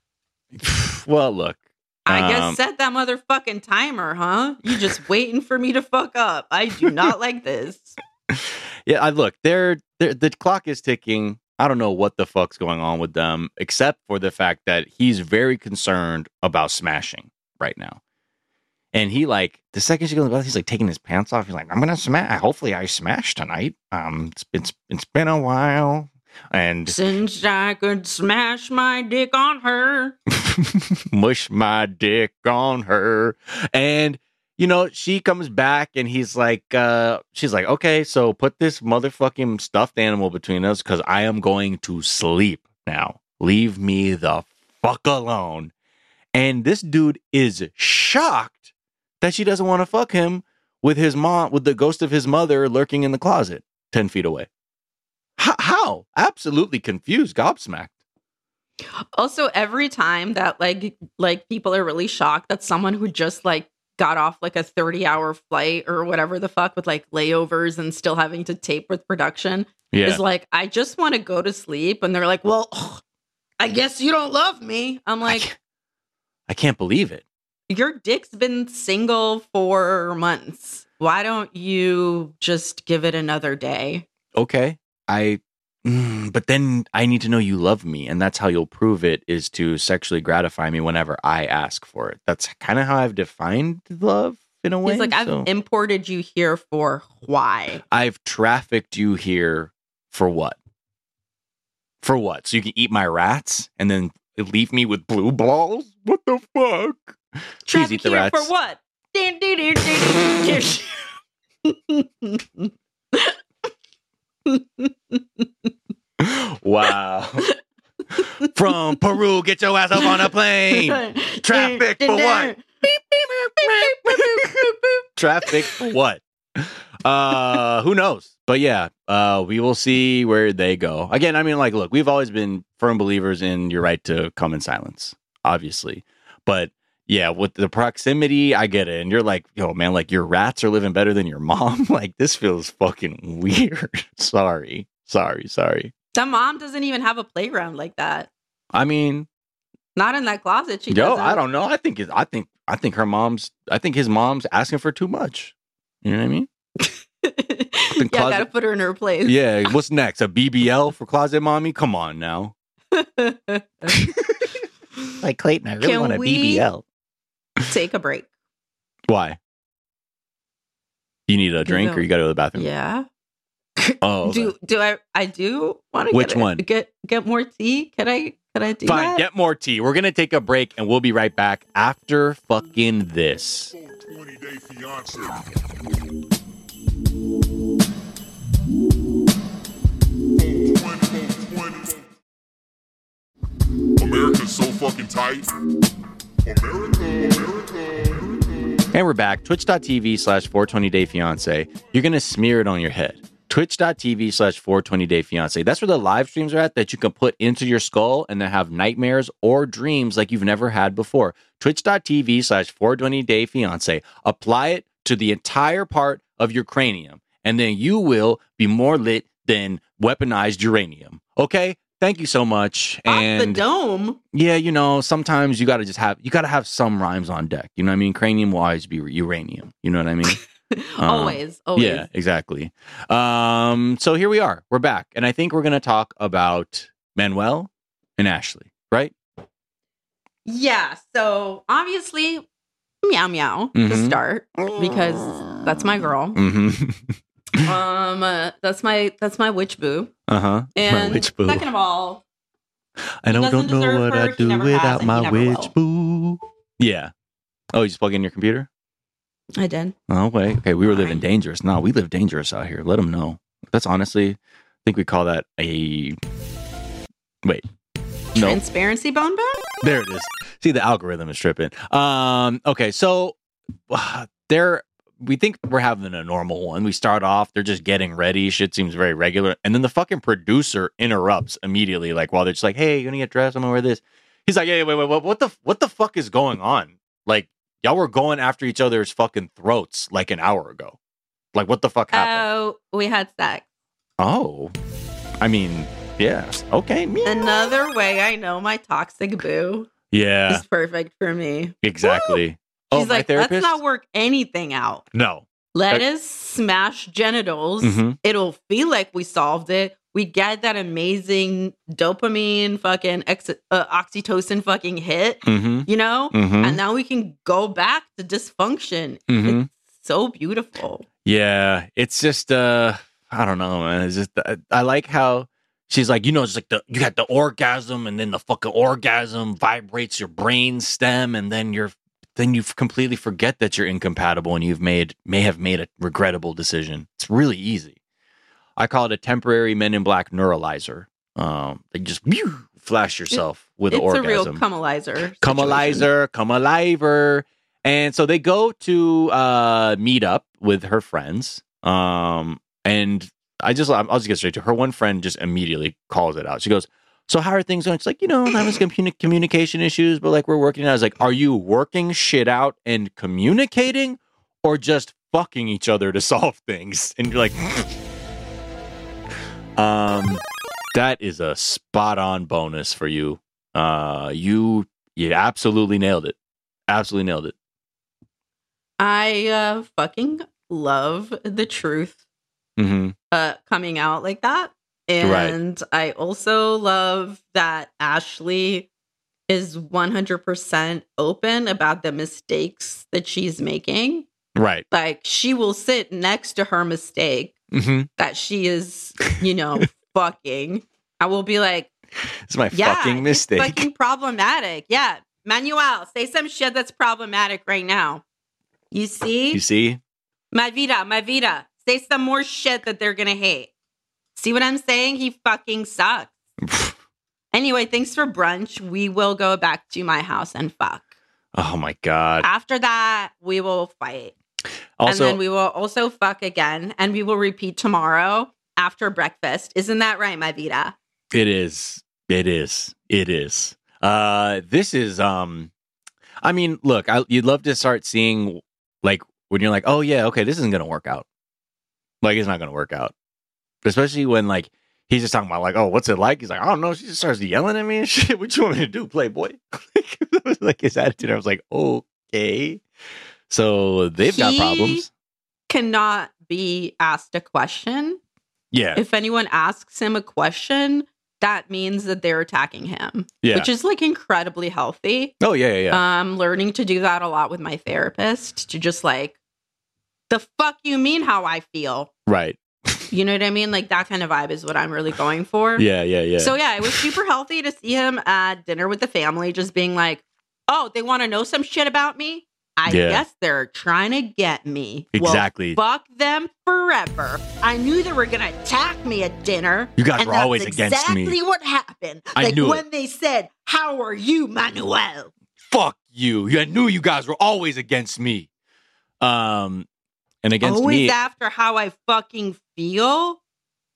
Well, look. I um, guess set that motherfucking timer, huh? You just waiting for me to fuck up. I do not like this. Yeah, I look, they're, they're the clock is ticking. I don't know what the fuck's going on with them, except for the fact that he's very concerned about smashing right now. And he, like, the second she goes to bed, he's like taking his pants off. He's like, I'm gonna smash. Hopefully, I smash tonight. Um, it's been it's been a while, and Since I could smash my dick on her. mush my dick on her. And you know, she comes back, and he's like, uh, she's like, okay, so put this motherfucking stuffed animal between us, because I am going to sleep now. Leave me the fuck alone. And this dude is shocked that she doesn't want to fuck him with his mom, with the ghost of his mother lurking in the closet ten feet away. H- how? Absolutely confused, gobsmacked. Also, every time that like like people are really shocked that someone who just like got off like a thirty hour flight or whatever the fuck with like layovers and still having to tape with production Yeah. is like, I just want to go to sleep. And they're like, well, ugh, I guess you don't love me. I'm I like, can't, I can't believe it. your dick's been single for months. Why don't you just give it another day? Okay. I, mm, but then I need to know you love me. And that's how you'll prove it, is to sexually gratify me whenever I ask for it. That's kind of how I've defined love in a way. He's like, I've so. imported you here for why? I've trafficked you here for what? For what? So you can eat my rats and then leave me with blue balls? What the fuck? Please eat the here rats. for what? Wow. From Peru, get your ass up on a plane. Traffic for what? Traffic for what? Uh, who knows? But yeah, uh, we will see where they go. Again, I mean, like, look, we've always been firm believers in your right to come in silence, obviously. But yeah, with the proximity, I get it. And you're like, yo, man, like your rats are living better than your mom. Like, this feels fucking weird. Sorry, sorry, sorry. Some mom doesn't even have a playground like that. I mean, not in that closet. She yo, doesn't. I don't know. I think it, I think I think her mom's. I think his mom's asking for too much. You know what I mean? Yeah, closet- gotta put her in her place. Yeah. What's next? A B B L for closet mommy? Come on now. Like Clayton, I really Can want a we- B B L. Take a break. Why? You need a drink, No. or you got to go to the bathroom? Yeah. Oh, Do okay. do I? I do want to. Which get a- one? Get get more tea? Can I? Can I do Fine. that? Get more tea. We're gonna take a break, and we'll be right back after fucking this. twenty day fiance. America's so fucking tight. America, America, America. And we're back. Twitch.tv slash 420 day fiance. You're gonna smear it on your head. twitch.tv slash 420 day fiance. That's where the live streams are at that you can put into your skull and then have nightmares or dreams like you've never had before. Twitch.tv slash 420 day fiance. Apply it to the entire part of your cranium, and then you will be more lit than weaponized uranium. Okay? Thank you so much. Off and the dome. Yeah, you know, sometimes you got to just have, you got to have some rhymes on deck. You know what I mean? Cranium will always be uranium. You know what I mean? always, um, always. Yeah, exactly. Um, so here we are. We're back. And I think we're going to talk about Manuel and Ashley, right? Yeah. So obviously, meow meow Mhm. to start because that's my girl. Mm-hmm. um, uh, that's my that's my witch boo. Uh-huh. And My witch boo. second of all, I don't, doesn't don't know deserve what her. I'd He do never has, without and my he never witch boo. Yeah. Oh, you just plug in your computer? I did. Oh, wait. Okay, we were living Fine. dangerous. No, we live dangerous out here. Let them know. That's honestly, I think we call that a... Wait. No. Transparency bone bone? There it is. See, the algorithm is tripping. Um, okay, so uh, there... We think we're having a normal one. We start off, they're just getting ready. Shit seems very regular. And then the fucking producer interrupts immediately, like while they're just like, hey, you gonna get dressed? I'm gonna wear this. He's like, hey, wait, wait, wait, what the what the fuck is going on? Like, y'all were going after each other's fucking throats like an hour ago. Like, what the fuck happened? Oh, we had sex. Oh. I mean, yeah. Okay. Meow. Another way I know my toxic boo Yeah, is perfect for me. exactly. She's Oh, my like, therapist? let's not work anything out. No. Let Uh, us smash genitals. Mhm. It'll feel like we solved it. We get that amazing dopamine fucking ex- uh, oxytocin fucking hit, Mm-hmm. you know? Mm-hmm. And now we can go back to dysfunction. Mhm. It's so beautiful. Yeah, it's just uh I don't know, man. It's just I, I like how she's like, you know, it's like the you got the orgasm, and then the fucking orgasm vibrates your brain stem, and then you're then you completely forget that you're incompatible, and you've made may have made a regrettable decision. It's really easy. I call it a temporary Men in Black neuralizer. Um, they just whew, flash yourself with an It's orgasm. a real cumalizer. Come situation. alizer, come aliver. And so they go to uh, meet up with her friends. Um, and I just, I'll just get straight to her. One friend just immediately calls it out. She goes, so how are things going? She's like, you know, I'm having some communi- communication issues, but like we're working it out. I was like, are you working shit out and communicating, or just fucking each other to solve things? And you're like, um, that is a spot on bonus for you. Uh, you, you absolutely nailed it. Absolutely nailed it. I uh, fucking love the truth Mm-hmm. uh, coming out like that. And I also love that Ashley is one hundred percent open about the mistakes that she's making. Right. Like, she will sit next to her mistake Mm-hmm. that she is, you know, fucking. I will be like, It's my yeah, fucking it's mistake. fucking problematic. Yeah. Manuel, say some shit that's problematic right now. You see? You see? My vida, my vida. Say some more shit that they're gonna hate. See what I'm saying? He fucking sucks. Anyway, thanks for brunch. We will go back to my house and fuck. Oh my God. After that, we will fight. Also, and then we will also fuck again. And we will repeat tomorrow after breakfast. Isn't that right, my vida? it is. It is. It is. Uh, this is, um, I mean, look, I, you'd love to start seeing, like, when you're like, oh yeah, okay, this isn't going to work out. Like, it's not going to work out. Especially when, like, he's just talking about, like, oh, what's it like? He's like, I don't know. She just starts yelling at me and shit. What you want me to do, Playboy? That was like his attitude. I was like, okay. So they've got He problems. Cannot be asked a question. Yeah. If anyone asks him a question, that means that they're attacking him. Yeah. Which is like incredibly healthy. Oh, yeah, yeah, yeah. Um, learning to do that a lot with my therapist, to just like, the fuck you mean how I feel? Right. You know what I mean? Like, that kind of vibe is what I'm really going for. Yeah, yeah, yeah. So yeah, it was super healthy to see him at dinner with the family, just being like, oh, they want to know some shit about me? I Yeah. guess they're trying to get me. Exactly. Well, fuck them forever. I knew they were going to attack me at dinner. You guys and were that's always against me. exactly what happened. I like knew when it. they said, how are you, Manuel? Fuck you. I knew you guys were always against me. Um, and against Always me. after how I fucking feel?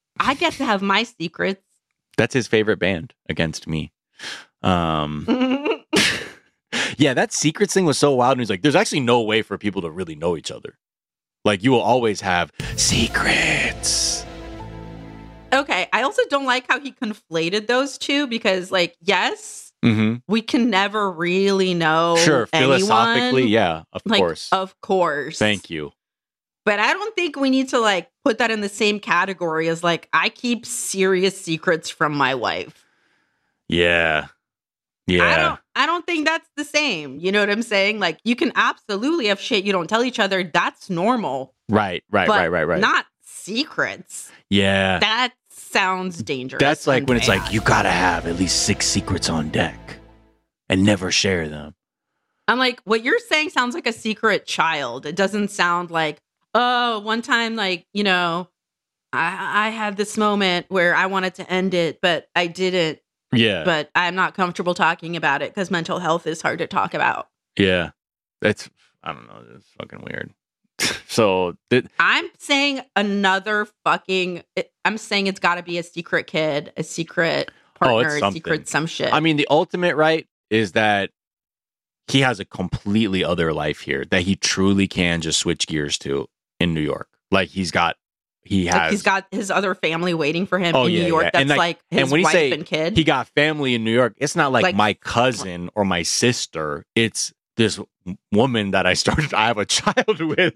I get to have my secrets. That's his favorite band, Against Me. Um, yeah, that secrets thing was so wild. And he's like, there's actually no way for people to really know each other. Like, you will always have secrets. Okay, I also don't like how he conflated those two because, like, yes, mm-hmm. we can never really know. Sure, philosophically, anyone. yeah, of like, course. Of course. Thank you. But I don't think we need to, like, put that in the same category as, like, I keep serious secrets from my wife. Yeah. Yeah. I don't, I don't think that's the same. You know what I'm saying? Like, you can absolutely have shit you don't tell each other. That's normal. Right, right, but right, right, right. Not secrets. Yeah. That sounds dangerous. That's like when bad. it's like, you gotta have at least six secrets on deck and never share them. I'm like, what you're saying sounds like a secret child. It doesn't sound like, oh, one time, like, you know, I, I had this moment where I wanted to end it, but I didn't. Yeah. But I'm not comfortable talking about it because mental health is hard to talk about. Yeah. That's, I don't know. It's fucking weird. So th- I'm saying another fucking, I'm saying it's got to be a secret kid, a secret partner, oh, a secret some shit. I mean, the ultimate right is that he has a completely other life here that he truly can just switch gears to in New York. Like he's got, he has, like he's got his other family waiting for him oh, in yeah, New York. yeah. That's and like, like his and when wife say and kid. He got family in New York. It's not like, Like- my cousin or my sister. It's this woman that I started, I have a child with.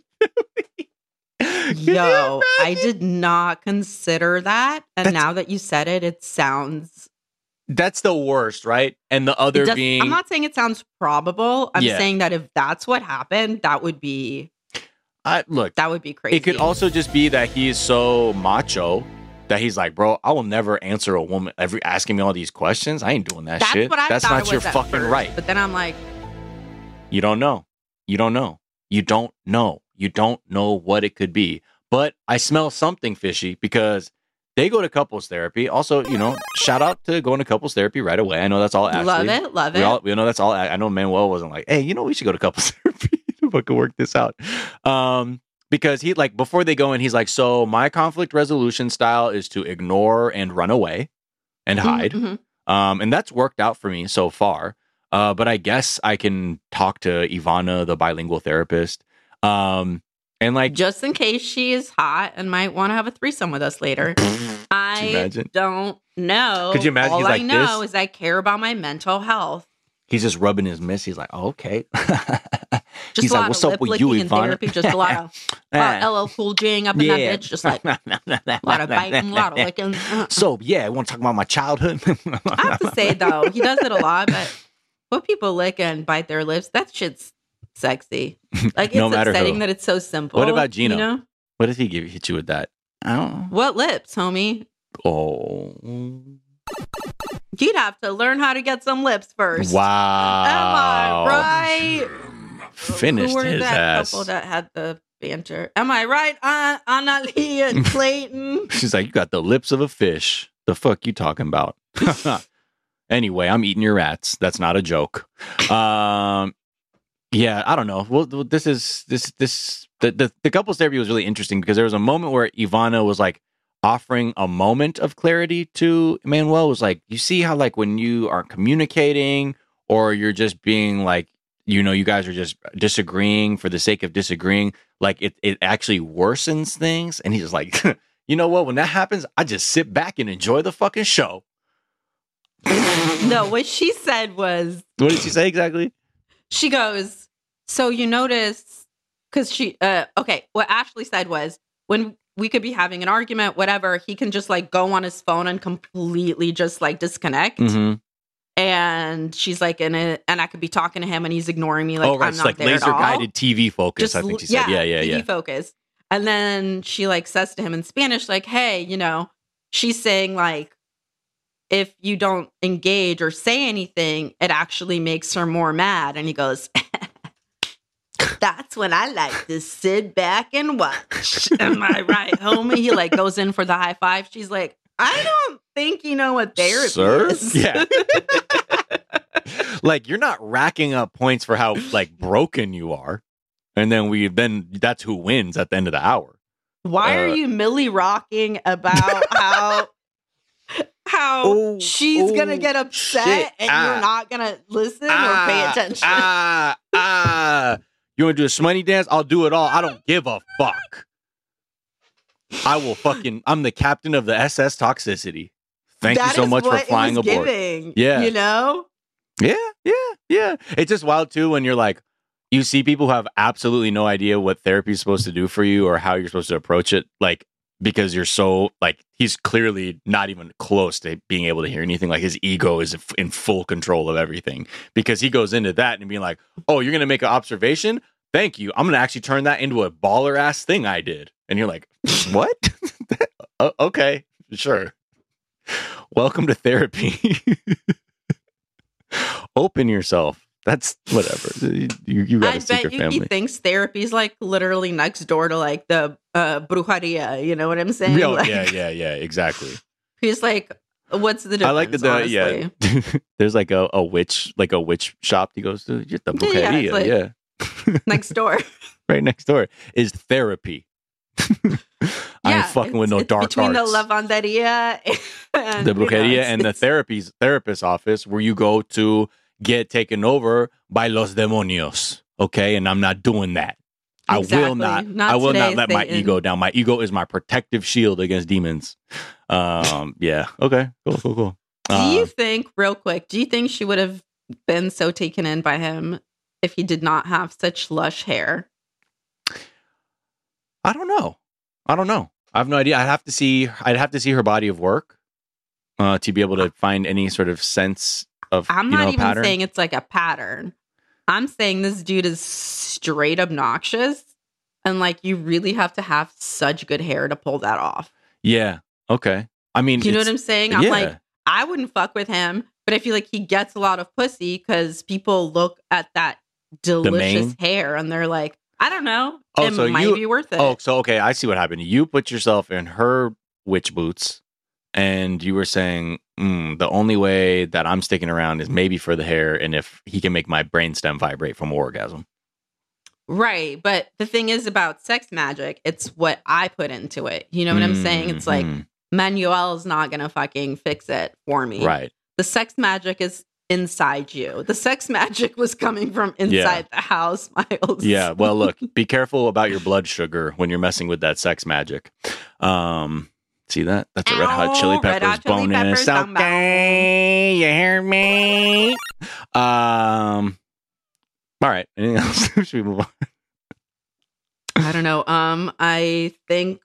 Yo, I did not consider that. And That's- now that you said it, it sounds. That's the worst, right? And the it other does- being, I'm not saying it sounds probable. I'm Yeah. saying that if that's what happened, that would be I, look, that would be crazy. it could also just be that he is so macho that he's like, bro, I will never answer a woman every asking me all these questions. I ain't doing that That's shit. what I That's thought not it your was at fucking first, right. But then I'm like, You don't know. You don't know. You don't know. You don't know what it could be. But I smell something fishy because they go to couples therapy. Also, you know, shout out to going to couples therapy right away. I know that's all Ashley. love it, love We it. all we know that's all. I know Manuel wasn't like, hey, you know, we should go to couples therapy to fucking work this out. Um, because he like before they go in, he's like, so my conflict resolution style is to ignore and run away and hide. Mhm. Um, and that's worked out for me so far. Uh, but I guess I can talk to Ivana, the bilingual therapist. Um, and like, Just in case she is hot and might want to have a threesome with us later. I imagine? don't know. Could you imagine All he's I like know this? is I care about my mental health. he's just rubbing his miss. He's like, oh, okay. Just he's a lot like, what's of up lip with you, licking and Ivana? therapy. Just a lot of uh, L L Cool J-ing up in that bitch. Just like a lot of biting, a lot of licking. So, yeah, I want to talk about my childhood. I have to say, though, he does it a lot, but when people lick and bite their lips, that shit's sexy. Like, it's No matter upsetting who. that it's so simple. What about Gino? You know? What if he give, hit you with that? I don't know. What lips, homie? Oh. You'd have to learn how to get some lips first. Wow. Am I right? Finished Who were his that ass. couple that had the banter? Am I right, Aunt Annalie and Clayton? She's like, you got the lips of a fish. The fuck you talking about? Anyway, I'm eating your rats. That's not a joke. Um, yeah, I don't know. Well, this is this this the, the the couples therapy was really interesting because there was a moment where Ivana was like offering a moment of clarity to Manuel. It was like, you see how like when you aren't communicating or you're just being like, you know, you guys are just disagreeing for the sake of disagreeing, like it it actually worsens things. And he's just like, you know what? When that happens, I just sit back and enjoy the fucking show. No, what she said was, What did she say exactly? she goes, so you notice, because she, uh, okay, what Ashley said was, when we could be having an argument, whatever, he can just like go on his phone and completely just like disconnect. Mm-hmm. And she's like, and it, and I could be talking to him and he's ignoring me. Like, oh, right. I'm It's not like there at laser all. guided T V focus. Just I think she said, yeah, yeah, T V yeah. focus. And then she like says to him in Spanish, like, hey, you know, she's saying like, if you don't engage or say anything, it actually makes her more mad. And he goes, that's when I like to sit back and watch. Am I right, homie? He like goes in for the high five. She's like, I don't think you know what therapy Sir? is. Yeah. Like, you're not racking up points for how like broken you are. And then we then that's who wins at the end of the hour. Why Uh, are you Millie rocking about how how Oh, she's oh, gonna get upset shit. and Ah. you're not gonna listen or pay Ah, attention? Ah, ah. You want to do a smoney dance? I'll do it all. I don't give a fuck. I will fucking, I'm the captain of the S S Toxicity. Thank That you so is much for what it flying was aboard. giving, Yeah. you know. Yeah, yeah, yeah. It's just wild too when you're like, you see people who have absolutely no idea what therapy is supposed to do for you or how you're supposed to approach it. Like, because you're so, like, he's clearly not even close to being able to hear anything. Like, his ego is in full control of everything because he goes into that and being like, oh, you're going to make an observation? Thank you. I'm going to actually turn that into a baller ass thing I did. And you're like, what? Oh, okay, sure. Welcome to therapy. Open yourself. That's whatever. You, you got I a secret bet you family. he thinks therapy's like literally next door to like the uh, brujeria. You know what I'm saying? Oh, Like, yeah, yeah, yeah, exactly. He's like, what's the difference? I like that. The, honestly? yeah, there's like a, a witch, like a witch shop he goes to. Get the Yeah, yeah, brujeria, it's like- yeah. Next door. Right next door is therapy. I ain't fucking with no it's dark between arts. the lavanderia and The you know, brujeria it's- and the it's- therapy's therapist office where you go to get taken over by los demonios. Okay, and I'm not doing that. I will Exactly. not. Not I will today, not let my Satan. ego down. My ego is my protective shield against demons. Um. Yeah. Okay. Cool. Cool. Cool. Do you Uh, think, real quick, do you think she would have been so taken in by him if he did not have such lush hair? I don't know. I don't know. I have no idea. I'd have to see. I'd have to see her body of work uh, to be able to find any sort of sense of. I'm you not know, even pattern. saying it's like a pattern. I'm saying this dude is straight obnoxious. And like, you really have to have such good hair to pull that off. Yeah. Okay. I mean, Do you know what it's- I'm saying? I'm yeah. like, I wouldn't fuck with him, but I feel like he gets a lot of pussy because people look at that delicious mane? hair and they're like, I don't know. Oh, it so might you- be worth it. Oh, so okay, I see what happened. You put yourself in her witch boots, and you were saying mm, the only way that I'm sticking around is maybe for the hair, and if he can make my brainstem vibrate from orgasm. Right. But the thing is about sex magic, it's what I put into it. You know what I'm saying? It's like Mhm. Manuel's not going to fucking fix it for me. Right. The sex magic is inside you. The sex magic was coming from inside the house, Miles. Yeah. Well, look, be careful about your blood sugar when you're messing with that sex magic. Um, see that? That's a Red Hot Chili Ow, Red Peppers Hot Chili bonus. Peppers, I'm Okay, you hear me? Um. All right. Anything else? Should we move on? I don't know. Um, I think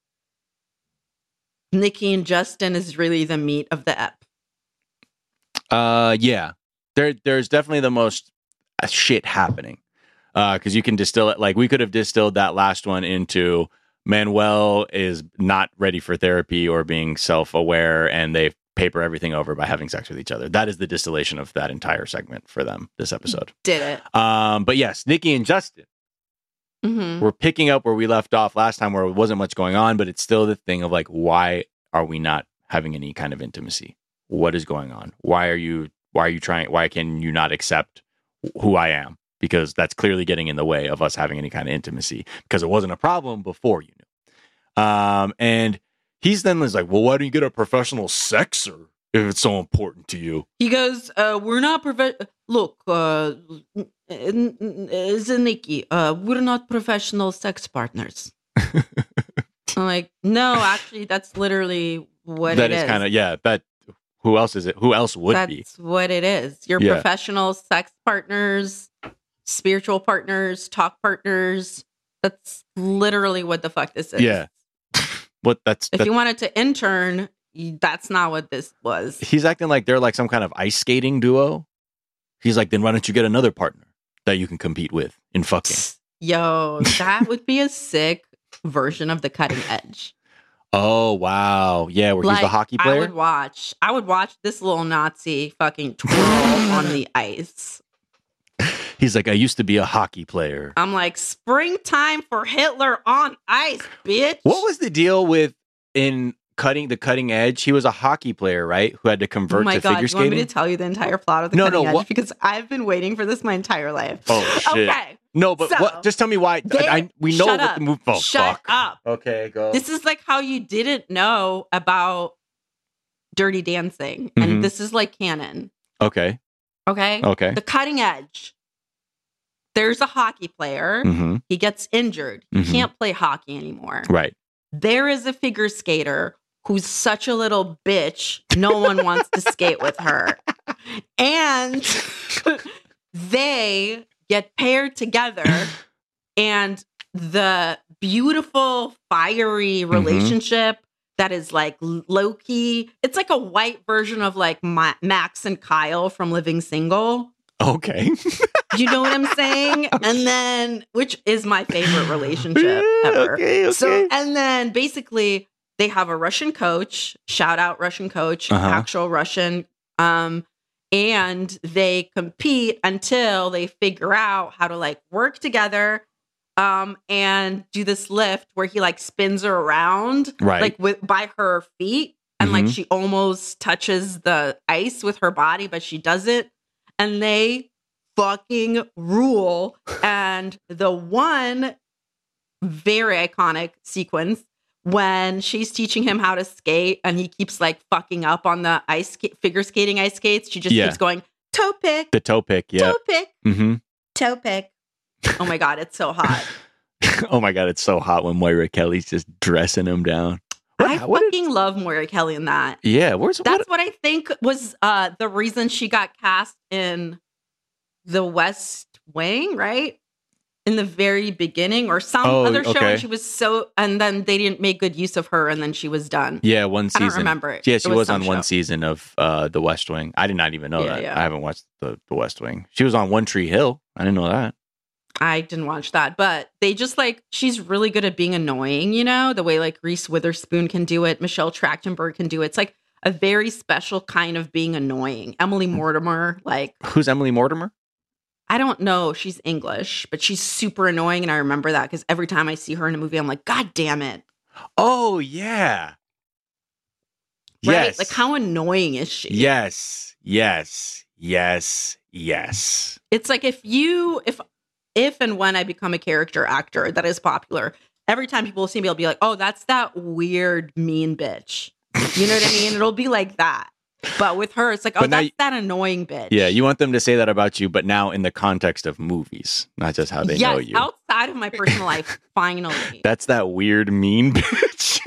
Nikki and Justin is really the meat of the ep. Uh, yeah. There, there's definitely the most uh, shit happening. Uh, because you can distill it. Like we could have distilled that last one into Manuel is not ready for therapy or being self-aware, and they paper everything over by having sex with each other. That is the distillation of that entire segment for them this episode. Did it. Um, but yes, Nikki and Justin. Mm-hmm. We're picking up where we left off last time, where it wasn't much going on, but it's still the thing of like, why are we not having any kind of intimacy? What is going on? Why are you? Why are you trying? Why can you not accept who I am? Because that's clearly getting in the way of us having any kind of intimacy. Because it wasn't a problem before you knew. Um, and he's then was like, well, why don't you get a professional sexer if it's so important to you? He goes, uh, we're not prof- look, uh, n- n- Zanicki, uh, we're not professional sex partners. I'm like, no, actually, that's literally what That it is is. kind of yeah. That who else is it? Who else would That's be? what it is. Your Yeah. professional sex partners, spiritual partners, talk partners. That's literally what the fuck this is. Yeah. What that's If that, you wanted to intern, you- that's not what this was. he's acting like they're like some kind of ice skating duo. He's like, then why don't you get another partner that you can compete with in fucking? Yo, that would be a sick version of the cutting edge. Oh wow, yeah, where he's the hockey I player. would watch. I would watch this little Nazi fucking twirl on the ice. He's like, I used to be a hockey player. I'm like, springtime for Hitler on ice, bitch. What was the deal with in cutting the cutting edge? He was a hockey player, right? Who had to Oh convert my to god! figure You want me skating. to tell you the entire plot of the No, cutting no, edge what- because I've been waiting for this my entire life. Oh shit! Okay. No, but So, what? Just tell me why. they- I, I, we know shut what up. the movie. Oh, Shut fuck. up. Okay, go. This is like how you didn't know about Dirty Dancing. Mhm. And this is like canon. Okay. Okay? Okay. The Cutting Edge. There's a hockey player. Mm-hmm. He gets injured. He Mhm. can't play hockey anymore. Right. There is a figure skater who's such a little bitch. No one wants to skate with her. And they get paired together, and the beautiful, fiery relationship that is like low key. It's like a white version of like Ma- Max and Kyle from Living Single. Okay. You know what I'm saying? And then, which is my favorite relationship ever. Okay, okay. So, and then basically they have a Russian coach, shout out Russian coach, Uh-huh. actual Russian. Um, and they compete until they figure out how to like work together, um, and do this lift where he like spins her around, Right. like with by her feet. And like Mhm. she almost touches the ice with her body, but she doesn't. And they fucking rule. And the one very iconic sequence when she's teaching him how to skate and he keeps like fucking up on the ice ska- figure skating ice skates. She just Yeah. keeps going, toe pick, The toe pick. Yeah. toe pick, Mm-hmm. toe pick. Oh my God, it's so hot. Oh my God, it's so hot when Moira Kelly's just dressing him down. What- I what did- fucking love Moira Kelly in that. yeah. Where's That's what? what I think was uh, the reason she got cast in The West Wing, right? In the very beginning, or some Oh, other show, okay. and she was so, and then they didn't make good use of her, and then she was done. Yeah, one I season. don't remember it. Yeah, It she was was, some on one show. season of uh, The West Wing. I did not even know Yeah, that. yeah. I haven't watched the, the West Wing. She was on One Tree Hill. I didn't know that. I didn't watch that, but they just like, she's really good at being annoying, you know, the way like Reese Witherspoon can do it, Michelle Trachtenberg can do it. It's like a very special kind of being annoying. Emily Mortimer, like, Who's Emily Mortimer? I don't know, she's English, but she's super annoying. And I remember that because every time I see her in a movie, I'm like, God damn it. Oh, yeah. Right? Yes. Like, how annoying is she? Yes. Yes. Yes. Yes. It's like if you, if, if and when I become a character actor that is popular, every time people see me, I'll be like, oh, that's that weird, mean bitch. You know what I mean? It'll be like that. But with her, it's like, oh, But now that's you- that annoying bitch. Yeah, you want them to say that about you, but now in the context of movies, not just how they yes, know you. outside of my personal life, finally. That's that weird, mean bitch.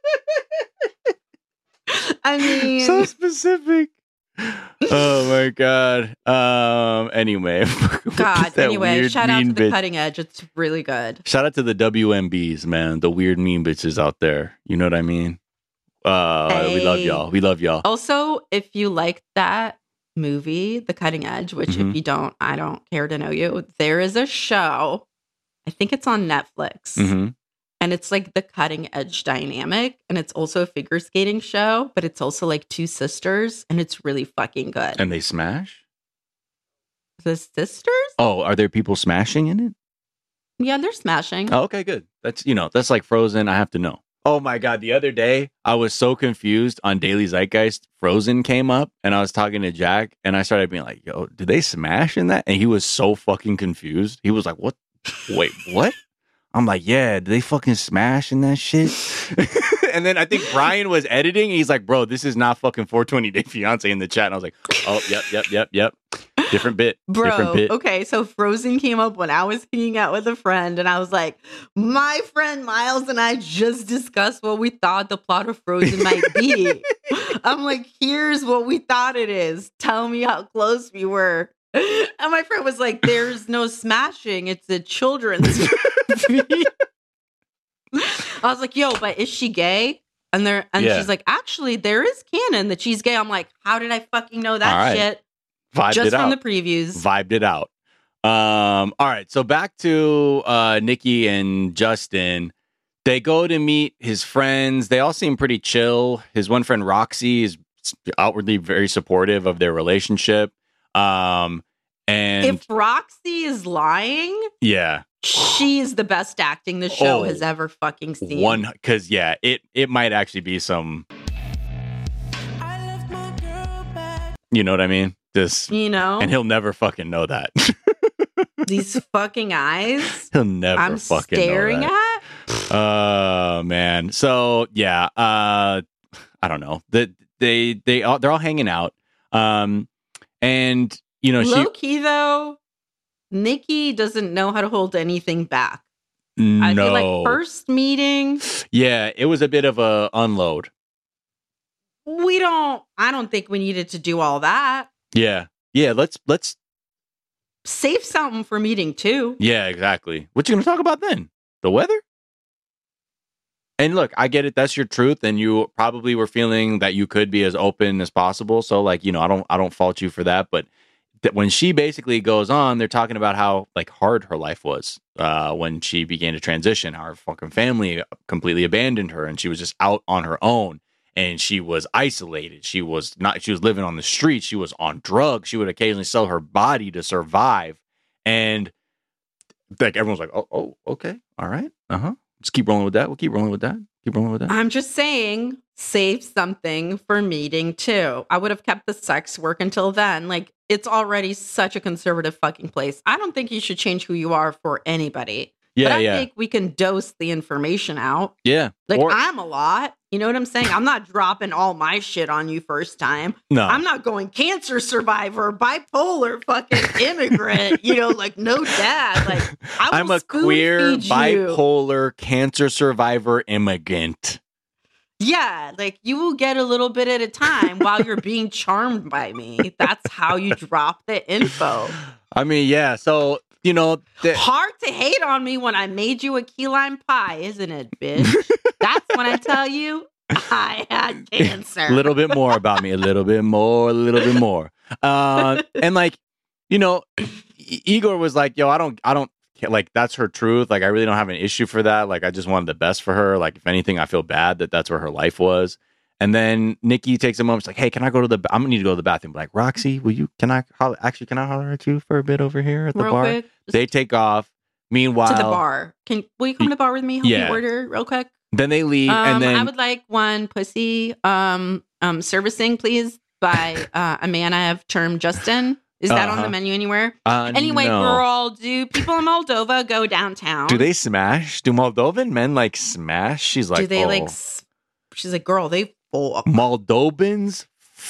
I mean, So specific. Oh my god. Um. Anyway. God. That Anyway, weird, shout out to mean the bitch. Cutting Edge. It's really good. Shout out to the W M Bs, man. The weird, mean bitches out there. You know what I mean? Uh, we love Hey. y'all. We love y'all. Also, if you like that movie, The Cutting Edge, which Mhm. if you don't, I don't care to know you, there is a show. I think it's on Netflix. hmm And it's like the cutting edge dynamic. And it's also a figure skating show, but it's also like two sisters. And it's really fucking good. And they smash. The sisters? Oh, are there people smashing in it? Yeah, they're smashing. Oh, okay, good. That's you know, that's like Frozen. I have to know. Oh my god, the other day I was so confused on Daily Zeitgeist. Frozen came up and I was talking to Jack and I started being like, yo, did they smash in that? And he was so fucking confused. He was like, what? Wait, what? I'm like, yeah, did they fucking smash in that shit? And then I think Brian was editing. He's like, bro, this is not fucking four twenty Day Fiance in the chat. And I was like, oh, yep, yep, yep, yep. Different bit. Different Bro, bit. okay, so Frozen came up when I was hanging out with a friend, and I was like, my friend Miles and I just discussed what we thought the plot of Frozen might be. I'm like, here's what we thought it is. Tell me how close we were. And my friend was like, there's no smashing. It's a children's movie. I was like, yo, but is she gay? And there, and Yeah. she's like, actually, there is canon that she's gay. I'm like, how did I fucking know that All right. shit? Vibed Just it from out. the previews. Vibed it out. Um, all right. So back to uh, Nikki and Justin. They go to meet his friends. They all seem pretty chill. His one friend, Roxy, is outwardly very supportive of their relationship. Um, and If Roxy is lying, yeah, she's the best acting the show Oh, has ever fucking seen. one, because yeah, it, it might actually be some, you know what I mean? This, You know? and he'll never fucking know that. These fucking eyes. He'll never I'm fucking staring know that. at. Oh man. So yeah, uh I don't know. The, they they all, they're all hanging out. Um and you know, Low she key though, Nikki doesn't know how to hold anything back. no. I feel like first meeting, Yeah, it was a bit of a unload. we don't I don't think we needed to do all that. Yeah. Yeah, let's let's Save something for meeting two. yeah, exactly. What you gonna talk about then? The weather? And look, I get it. That's your truth, and you probably were feeling that you could be as open as possible. So, like, you know, I don't, I don't fault you for that. But th- when she basically goes on, they're talking about how like hard her life was uh, when she began to transition. How her fucking family completely abandoned her, and she was just out on her own. And she was isolated. She was not. She was living on the street. She was on drugs. She would occasionally sell her body to survive. And like everyone's like, oh, oh, okay, all right, uh huh. Just keep rolling with that. We'll keep rolling with that. Keep rolling with that. I'm just saying, save something for meeting two. I would have kept the sex work until then. Like, it's already such a conservative fucking place. I don't think you should change who you are for anybody. Yeah, but I yeah. think we can dose the information out. Yeah. Like, Or- I'm a lot. You know what I'm saying? I'm not dropping all my shit on you first time. No. I'm not going cancer survivor, bipolar, fucking immigrant, you know, like no dad. Like, I will I'm a spoon queer, feed you. bipolar, cancer survivor immigrant. Yeah, like you will get a little bit at a time while you're being charmed by me. That's how you drop the info. I mean, yeah. So, you know, the- Hard to hate on me when I made you a key lime pie, isn't it, bitch? That's when I tell you I had cancer. a little bit more about me, a little bit more, a little bit more. Uh, and like, you know, I- Igor was like, yo, I don't, I don't like, that's her truth. Like, I really don't have an issue for that. Like, I just wanted the best for her. Like, if anything, I feel bad that that's where her life was. And then Nikki takes a moment. She's like, hey, can I go to the, ba- I'm gonna need to go to the bathroom. But like, Roxy, will you, can I, holler, actually, can I holler at you for a bit over here at the Real bar? quick, just They take off. Meanwhile, to the bar. Can will you come to the bar with me? Help Yeah. me order real quick. Then they leave. Um, and then I would like one pussy um um servicing, please, by uh, a man I have termed Justin. Is that on Uh-huh. the menu anywhere? uh, Anyway, no. girl, do people in Moldova go downtown? Do they smash? Do Moldovan men like smash? She's like, do they oh. like? s- She's like, girl, they fuck. Moldovans?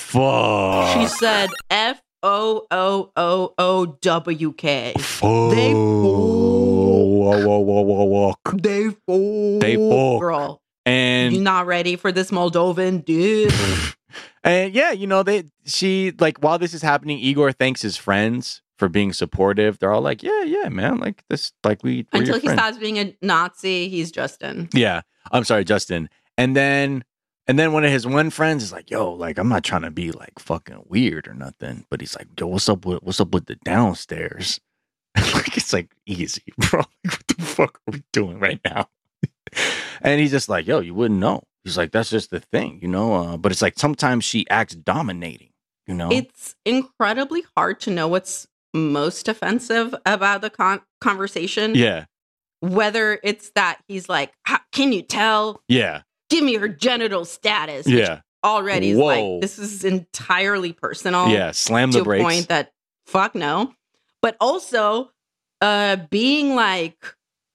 Fuck. She said F O O O O W K. Fuck. They Whoa, whoa, whoa, whoa, whoa. They fuck. They fuck. Girl, And you not ready for this Moldovan dude? and yeah, you know, they she like while this is happening, Igor thanks his friends for being supportive. They're all like, yeah, yeah, man, like this, like we we're Until your he friends. stops being a Nazi, he's Justin. Yeah, I'm sorry, Justin. And then and then one of his one friends is like, yo, like I'm not trying to be like fucking weird or nothing, but he's like, yo, what's up with what's up with the downstairs? Like it's like easy, bro. Like, what the fuck are we doing right now? And he's just like, yo, you wouldn't know. He's like, that's just the thing, you know. Uh, but it's like sometimes she acts dominating, you know. It's incredibly hard to know what's most offensive about the con- conversation. yeah, Whether it's that he's like, "How- can you tell? yeah, Give me her genital status. which yeah, Already is Whoa. like, this is entirely personal. yeah. Slam to the a brakes. point that fuck no. But also uh being like,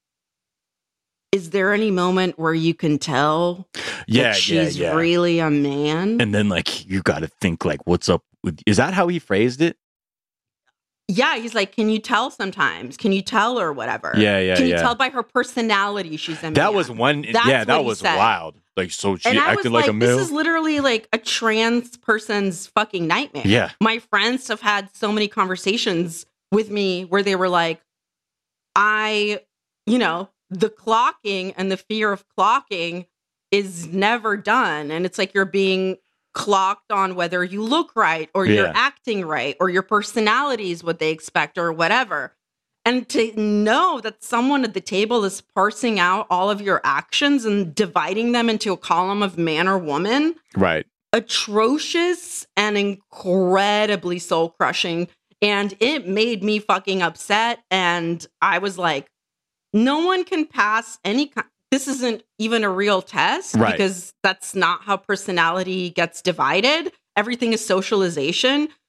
is there any moment where you can tell yeah, that she's yeah, yeah. really a man? And then like you got to think like, what's up with? Is that how he phrased it? Yeah, he's like, can you tell sometimes? Can you tell or whatever? Yeah, yeah, Can you yeah. tell by her personality she's a man? That was one. That's yeah, what that he was said. wild. Like so, she And I was acted like, like, a male. this is literally like a trans person's fucking nightmare. Yeah. My friends have had so many conversations with me where they were like, I, you know, the clocking and the fear of clocking is never done. And it's like you're being clocked on whether you look right or you're Yeah. acting right or your personality is what they expect or whatever. And to know that someone at the table is parsing out all of your actions and dividing them into a column of man or woman, right. atrocious and incredibly soul crushing. And it made me fucking upset. And I was like, no one can pass any kind. This isn't even a real test Right. because that's not how personality gets divided. Everything is socialization.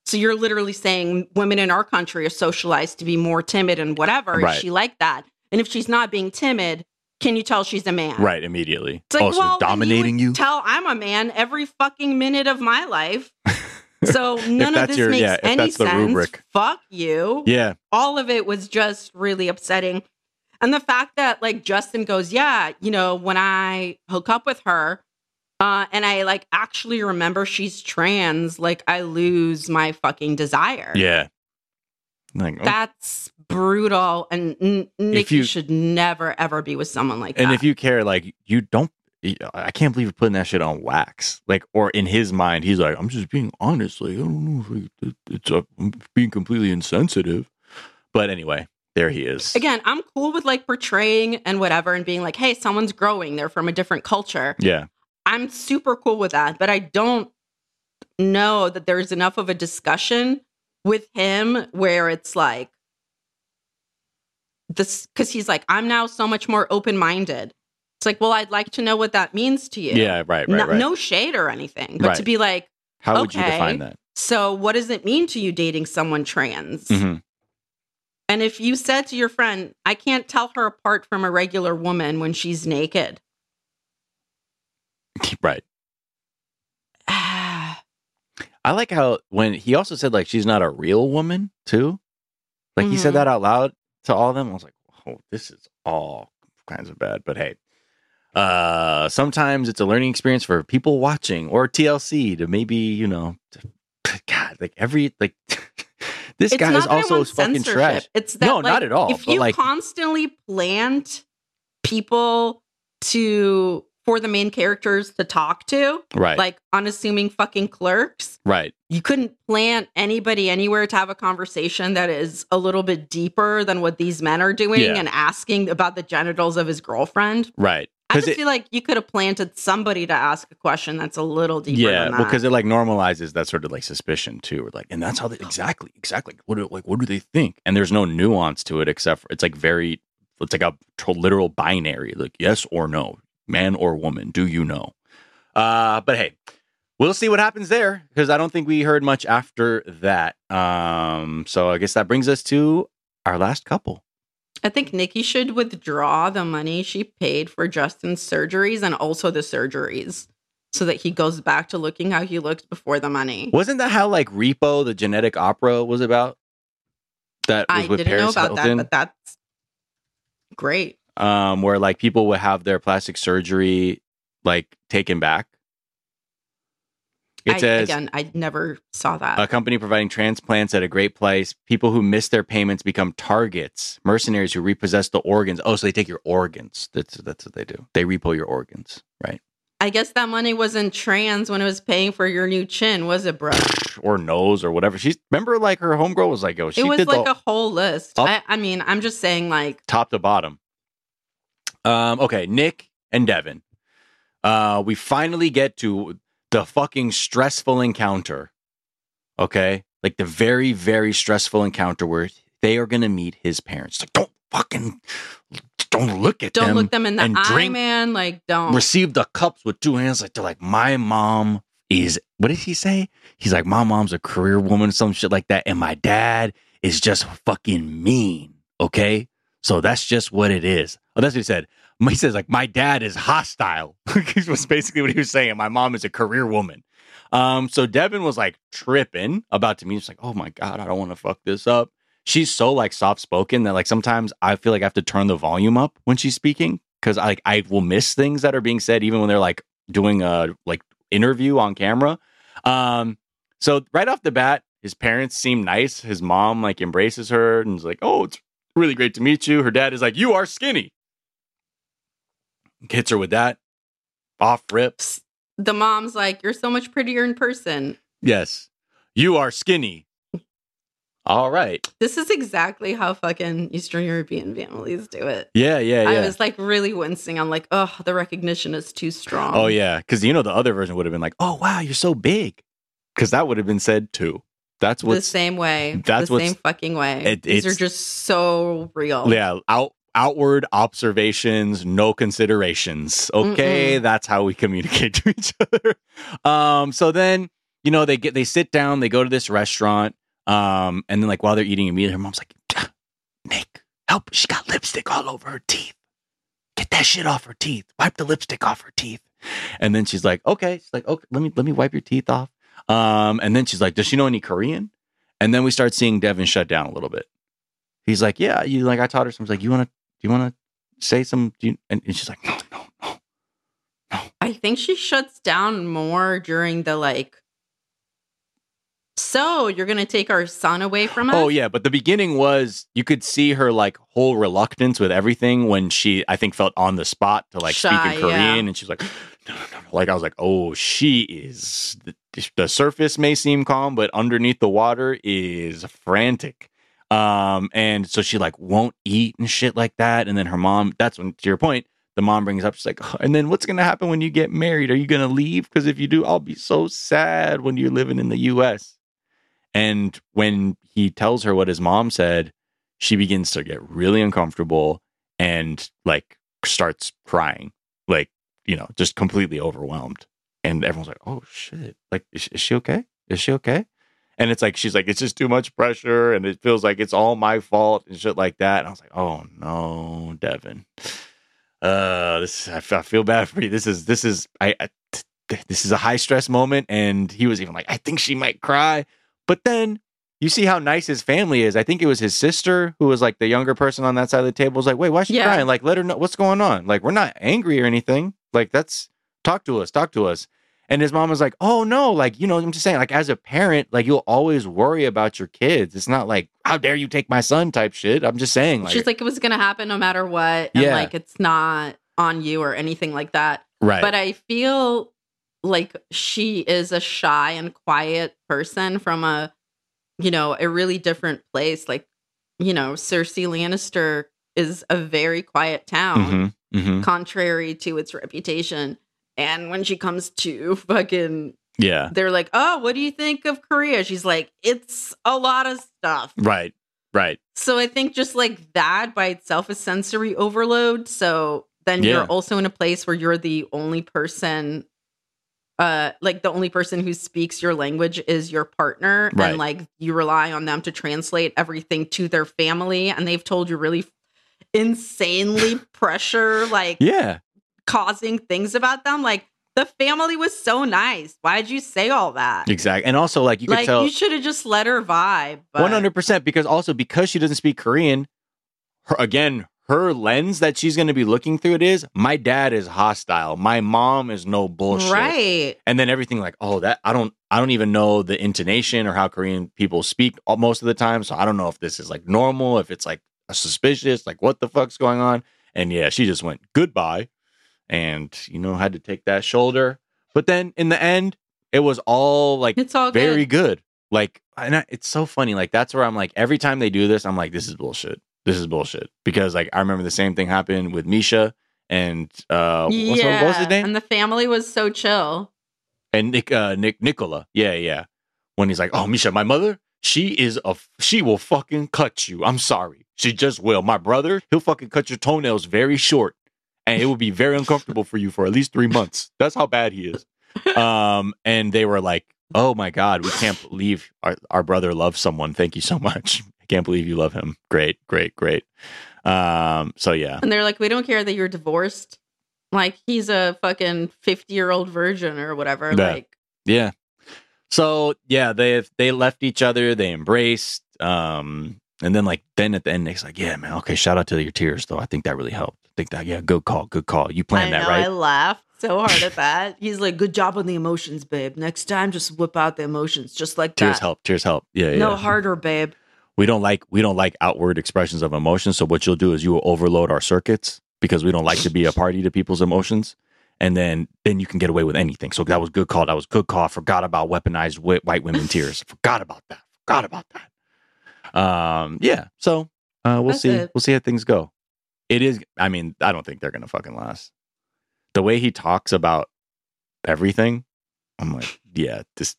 So you're literally saying women in our country are socialized to be more timid and whatever. Right. Is she like that? And if she's not being timid, can you tell she's a man? Right, immediately. It's like, oh, so well, dominating you, you? would tell I'm a man every fucking minute of my life. So none of this your, makes yeah, if any that's the sense. rubric. Fuck you. Yeah. All of it was just really upsetting. And the fact that like Justin goes, yeah, you know, when I hook up with her, uh, and I like actually remember she's trans, like I lose my fucking desire. Yeah. Like, oh. That's brutal. And N- Nikki you, should never, ever be with someone like and that. And if you care, like, you don't, I can't believe you're putting that shit on wax. Like, or in his mind, he's like, I'm just being honest. Like, I don't know if it's a, I'm being completely insensitive. But anyway, there he is. Again, I'm cool with like portraying and whatever and being like, hey, someone's growing. They're from a different culture. Yeah. I'm super cool with that. But I don't know that there's enough of a discussion with him where it's like this, because he's like, I'm now so much more open-minded. It's like, well, I'd like to know what that means to you. Yeah, right, right, no, right. No shade or anything, but right. to be like, how okay, would you define that? So what does it mean to you dating someone trans? Mm-hmm. And if you said to your friend, I can't tell her apart from a regular woman when she's naked. Right. I like how when he also said like she's not a real woman too. Like mm-hmm. he said that out loud to all of them. I was like, oh, this is all kinds of bad. But hey, uh, sometimes it's a learning experience for people watching or T L C to maybe, you know, to, God, like every like this it's guy is also fucking censorship. trash. It's that, no, like, not at all. If you like, constantly plant people to for the main characters to talk to, right? Like unassuming fucking clerks, right? You couldn't plant anybody anywhere to have a conversation that is a little bit deeper than what these men are doing yeah. and asking about the genitals of his girlfriend, right? I just it, feel like you could have planted somebody to ask a question that's a little deeper. Yeah, than that. well, because it like normalizes that sort of like suspicion too. Or like, and that's how they exactly, exactly. What do, like, what do they think? And there's no nuance to it except for it's like very, it's like a literal binary, like yes or no, man or woman. Do you know? Uh, but hey, we'll see what happens there because I don't think we heard much after that. Um, so I guess that brings us to our last couple. I think Nikki should withdraw the money she paid for Justin's surgeries and also the surgeries so that he goes back to looking how he looked before the money. Wasn't that how like Repo, the genetic opera was about? That was I with didn't Paris know about Hilton? that, but that's great. Um, where like people would have their plastic surgery like taken back. It I, says, again, I never saw that. A company providing transplants at a great price. People who miss their payments become targets. Mercenaries who repossess the organs. Oh, so they take your organs. That's that's what they do. They repo your organs, right? I guess that money wasn't trans when it was paying for your new chin, was it, bro? Or nose or whatever. She's remember like her homegirl was like, oh, she it was did like the, a whole list. Up, I, I mean, I'm just saying like top to bottom. Um, okay, Nick and Devin. Uh, we finally get to the fucking stressful encounter. Okay? Like the very, very stressful encounter where they are going to meet his parents. Like, don't fucking, don't look at don't them. Don't look them in the and eye, drink, man. Like, don't. Receive the cups with two hands. Like, they're like, my mom is, what did he say? He's like, my mom's a career woman, some shit like that. And my dad is just fucking mean. Okay? So that's just what it is. Oh, that's what he said. He says, like, my dad is hostile. Which was basically what he was saying. My mom is a career woman. Um, so Devin was, like, tripping about to me. He's like, oh, my God, I don't want to fuck this up. She's so, like, soft-spoken that, like, sometimes I feel like I have to turn the volume up when she's speaking because, like, I will miss things that are being said even when they're, like, doing a, like, interview on camera. Um, so right off the bat, his parents seem nice. His mom, like, embraces her and is like, oh, it's really great to meet you. Her dad is like, you are skinny. Hits her with that. Off rips. The mom's like, you're so much prettier in person. Yes. You are skinny. All right. This is exactly how fucking Eastern European families do it. Yeah, yeah, yeah. I was like really wincing. I'm like, oh, the recognition is too strong. Oh, yeah. Because, you know, the other version would have been like, oh, wow, you're so big. Because that would have been said too. That's what's... The same way. That's the same fucking way. It, These are just so real. Yeah. Out. Outward observations, no considerations. Okay, Mm-mm. That's how we communicate to each other. Um, so then you know, they get they sit down, they go to this restaurant, um, and then like while they're eating a meal, her mom's like, Nick, help! She got lipstick all over her teeth. Get that shit off her teeth. Wipe the lipstick off her teeth. And then she's like, okay, she's like, okay, let me let me wipe your teeth off. Um, and then she's like, does she know any Korean? And then we start seeing Devin shut down a little bit. He's like, yeah, you like I taught her some. Like, you want to, do you want to say some? Do you, and, and she's like, no, no, no, no. I think she shuts down more during the like. So you're gonna take our son away from us? Oh yeah, but the beginning was you could see her like whole reluctance with everything when she I think felt on the spot to like Shy, speak in Korean, yeah. and she's like, no, no, no. Like I was like, oh, she is the, the surface may seem calm, but underneath the water is frantic. Um, and so she like won't eat and shit like that, and then her mom. That's when, to your point, the mom brings up, she's like, oh, and then what's gonna happen when you get married? Are you gonna leave? Because if you do, I'll be so sad when you're living in the U S And when he tells her what his mom said, she begins to get really uncomfortable and like starts crying, like, you know, just completely overwhelmed. And everyone's like, oh shit, like, is, is she okay? Is she okay? And it's like, she's like, it's just too much pressure and it feels like it's all my fault and shit like that. And I was like, oh no, Devin. Uh, this, I, I feel bad for you. This is, this is, I, I this is a high stress moment. And he was even like, I think she might cry. But then you see how nice his family is. I think it was his sister who was like the younger person on that side of the table was like, wait, why is she Yeah. crying? Like, let her know what's going on. Like, we're not angry or anything. Like, that's talk to us, talk to us. And his mom was like, oh no, like, you know, I'm just saying, like, as a parent, like, you'll always worry about your kids. It's not like, how dare you take my son type shit. I'm just saying, like, She's like, it was gonna happen no matter what. And Yeah. like it's not on you or anything like that. right. But I feel like she is a shy and quiet person from a, you know, a really different place. Like, you know, Cersei Lannister is a very quiet town, Mhm, mhm. contrary to its reputation. And when she comes to fucking, Yeah. they're like, oh, what do you think of Korea? She's like, it's a lot of stuff. Right. Right. So I think just like that by itself is sensory overload. So then Yeah. you're also in a place where you're the only person, uh, like the only person who speaks your language is your partner. Right. And like you rely on them to translate everything to their family. And they've told you really insanely pressure, like Yeah. causing things about them. Like the family was so nice. Why'd you say all that? Exactly. And also, like, you could Like tell. you should have just let her vibe. but- One hundred percent, because also because she doesn't speak Korean, her, again, her lens that she's going to be looking through it is my dad is hostile, my mom is no bullshit, Right. and then everything like, oh, that I don't, I don't even know the intonation or how Korean people speak all- most of the time, so I don't know if this is like normal, if it's like suspicious, like what the fuck's going on. And yeah, she just went goodbye, and you know had to take that shoulder. But then in the end, it was all like It's all very good. good. Like, and I, it's so funny. Like, that's where I'm like, every time they do this, I'm like, this is bullshit. This is bullshit. Because like, I remember the same thing happened with Misha and uh, what's, Yeah. what was his name? And the family was so chill. And Nick, uh, Nick, Nicola. Yeah, yeah. When he's like, oh, Misha, my mother, she is a, she will fucking cut you. I'm sorry. She just will. My brother, he'll fucking cut your toenails very short. And it will be very uncomfortable for you for at least three months. That's how bad he is. Um, and they were like, oh my God, we can't believe our, our brother loves someone. Thank you so much. I can't believe you love him. Great, great, great. Um, so yeah. And they're like, we don't care that you're divorced. Like he's a fucking fifty year old virgin or whatever. Yeah. Like, Yeah. So yeah, they they left each other, they embraced. Um, and then like then at the end, Nick's like, yeah, man, okay, shout out to your tears though. I think that really helped. I think that, yeah, good call, good call. You I planned know, that, right? I laughed so hard at that. He's like, good job on the emotions, babe. Next time, just whip out the emotions just like Tears that. help, tears help. Yeah, No yeah. harder, babe. We don't like we don't like outward expressions of emotion. So what you'll do is you will overload our circuits because we don't like to be a party to people's emotions. And then then you can get away with anything. So that was good call. That was good call. I forgot about weaponized whi- white women tears. Forgot about that. Forgot about that. Um, yeah. So uh, we'll That's see. it. We'll see how things go. It is. I mean, I don't think they're gonna fucking last. The way he talks about everything, I'm like, yeah, this.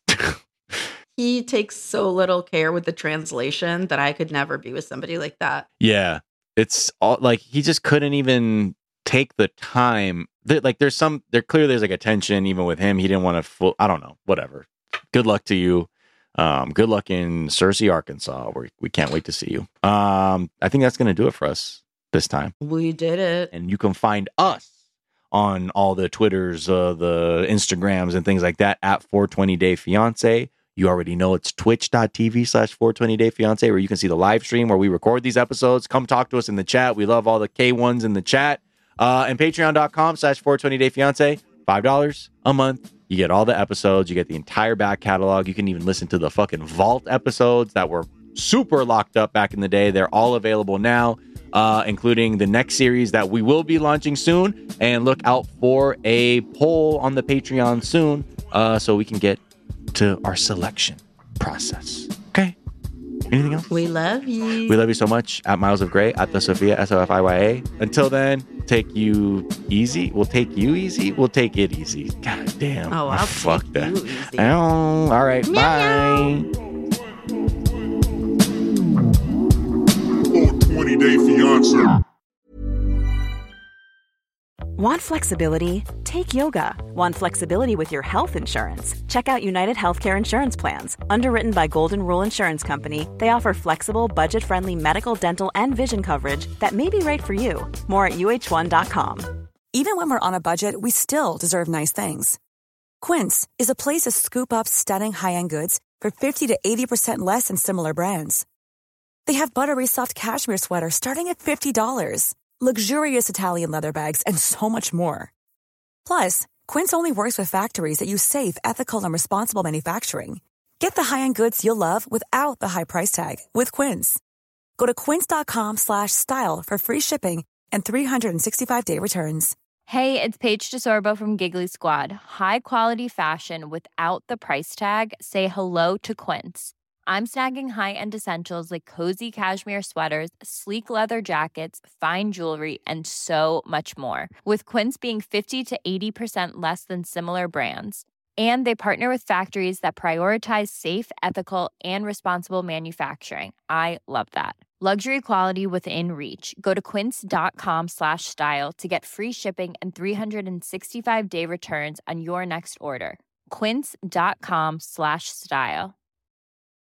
He takes so little care with the translation that I could never be with somebody like that. Yeah, it's all like he just couldn't even take the time. There, like, there's some, there clearly there's like a tension even with him. He didn't want to full. I don't know, whatever. good luck to you. Um, good luck in Searcy, Arkansas. We we can't wait to see you. Um, I think that's going to do it for us this time. We did it. And you can find us on all the Twitters, uh, the Instagrams, and things like that at four twenty Day Fiance. You already know it's twitch.tv slash 420 Day Fiance, where you can see the live stream where we record these episodes. Come talk to us in the chat. We love all the K ones in the chat. Uh, and patreon.com slash 420 Day Fiance. five dollars a month. You get all the episodes. You get the entire back catalog. You can even listen to the fucking Vault episodes that were super locked up back in the day. They're all available now, uh, including the next series that we will be launching soon. And look out for a poll on the Patreon soon, uh, so we can get to our selection process. Okay. Anything else? We love you. We love you so much. At Miles of Gray, at the Sophia, S O F I Y A. Until then, take you easy. We'll take you easy. We'll take it easy. God damn. Oh, I'll fuck take that. you easy. Oh, all right. Bye. four twenty Day Fiance. Want flexibility? Take yoga. Want flexibility with your health insurance? Check out United Healthcare Insurance Plans. Underwritten by Golden Rule Insurance Company, they offer flexible, budget-friendly medical, dental, and vision coverage that may be right for you. More at U H one dot com. Even when we're on a budget, we still deserve nice things. Quince is a place to scoop up stunning high-end goods for fifty to eighty percent less than similar brands. They have buttery soft cashmere sweaters starting at fifty dollars. Luxurious Italian leather bags, and so much more. Plus, Quince only works with factories that use safe, ethical, and responsible manufacturing. Get the high-end goods you'll love without the high price tag with Quince. Go to quince.com slash style for free shipping and three sixty-five day returns. Hey, it's Paige DeSorbo from Giggly Squad. High quality fashion without the price tag. Say hello to Quince. I'm snagging high-end essentials like cozy cashmere sweaters, sleek leather jackets, fine jewelry, and so much more. With Quince being fifty to eighty percent less than similar brands. And they partner with factories that prioritize safe, ethical, and responsible manufacturing. I love that. Luxury quality within reach. Go to quince.com slash style to get free shipping and three sixty-five day returns on your next order. Quince.com slash style.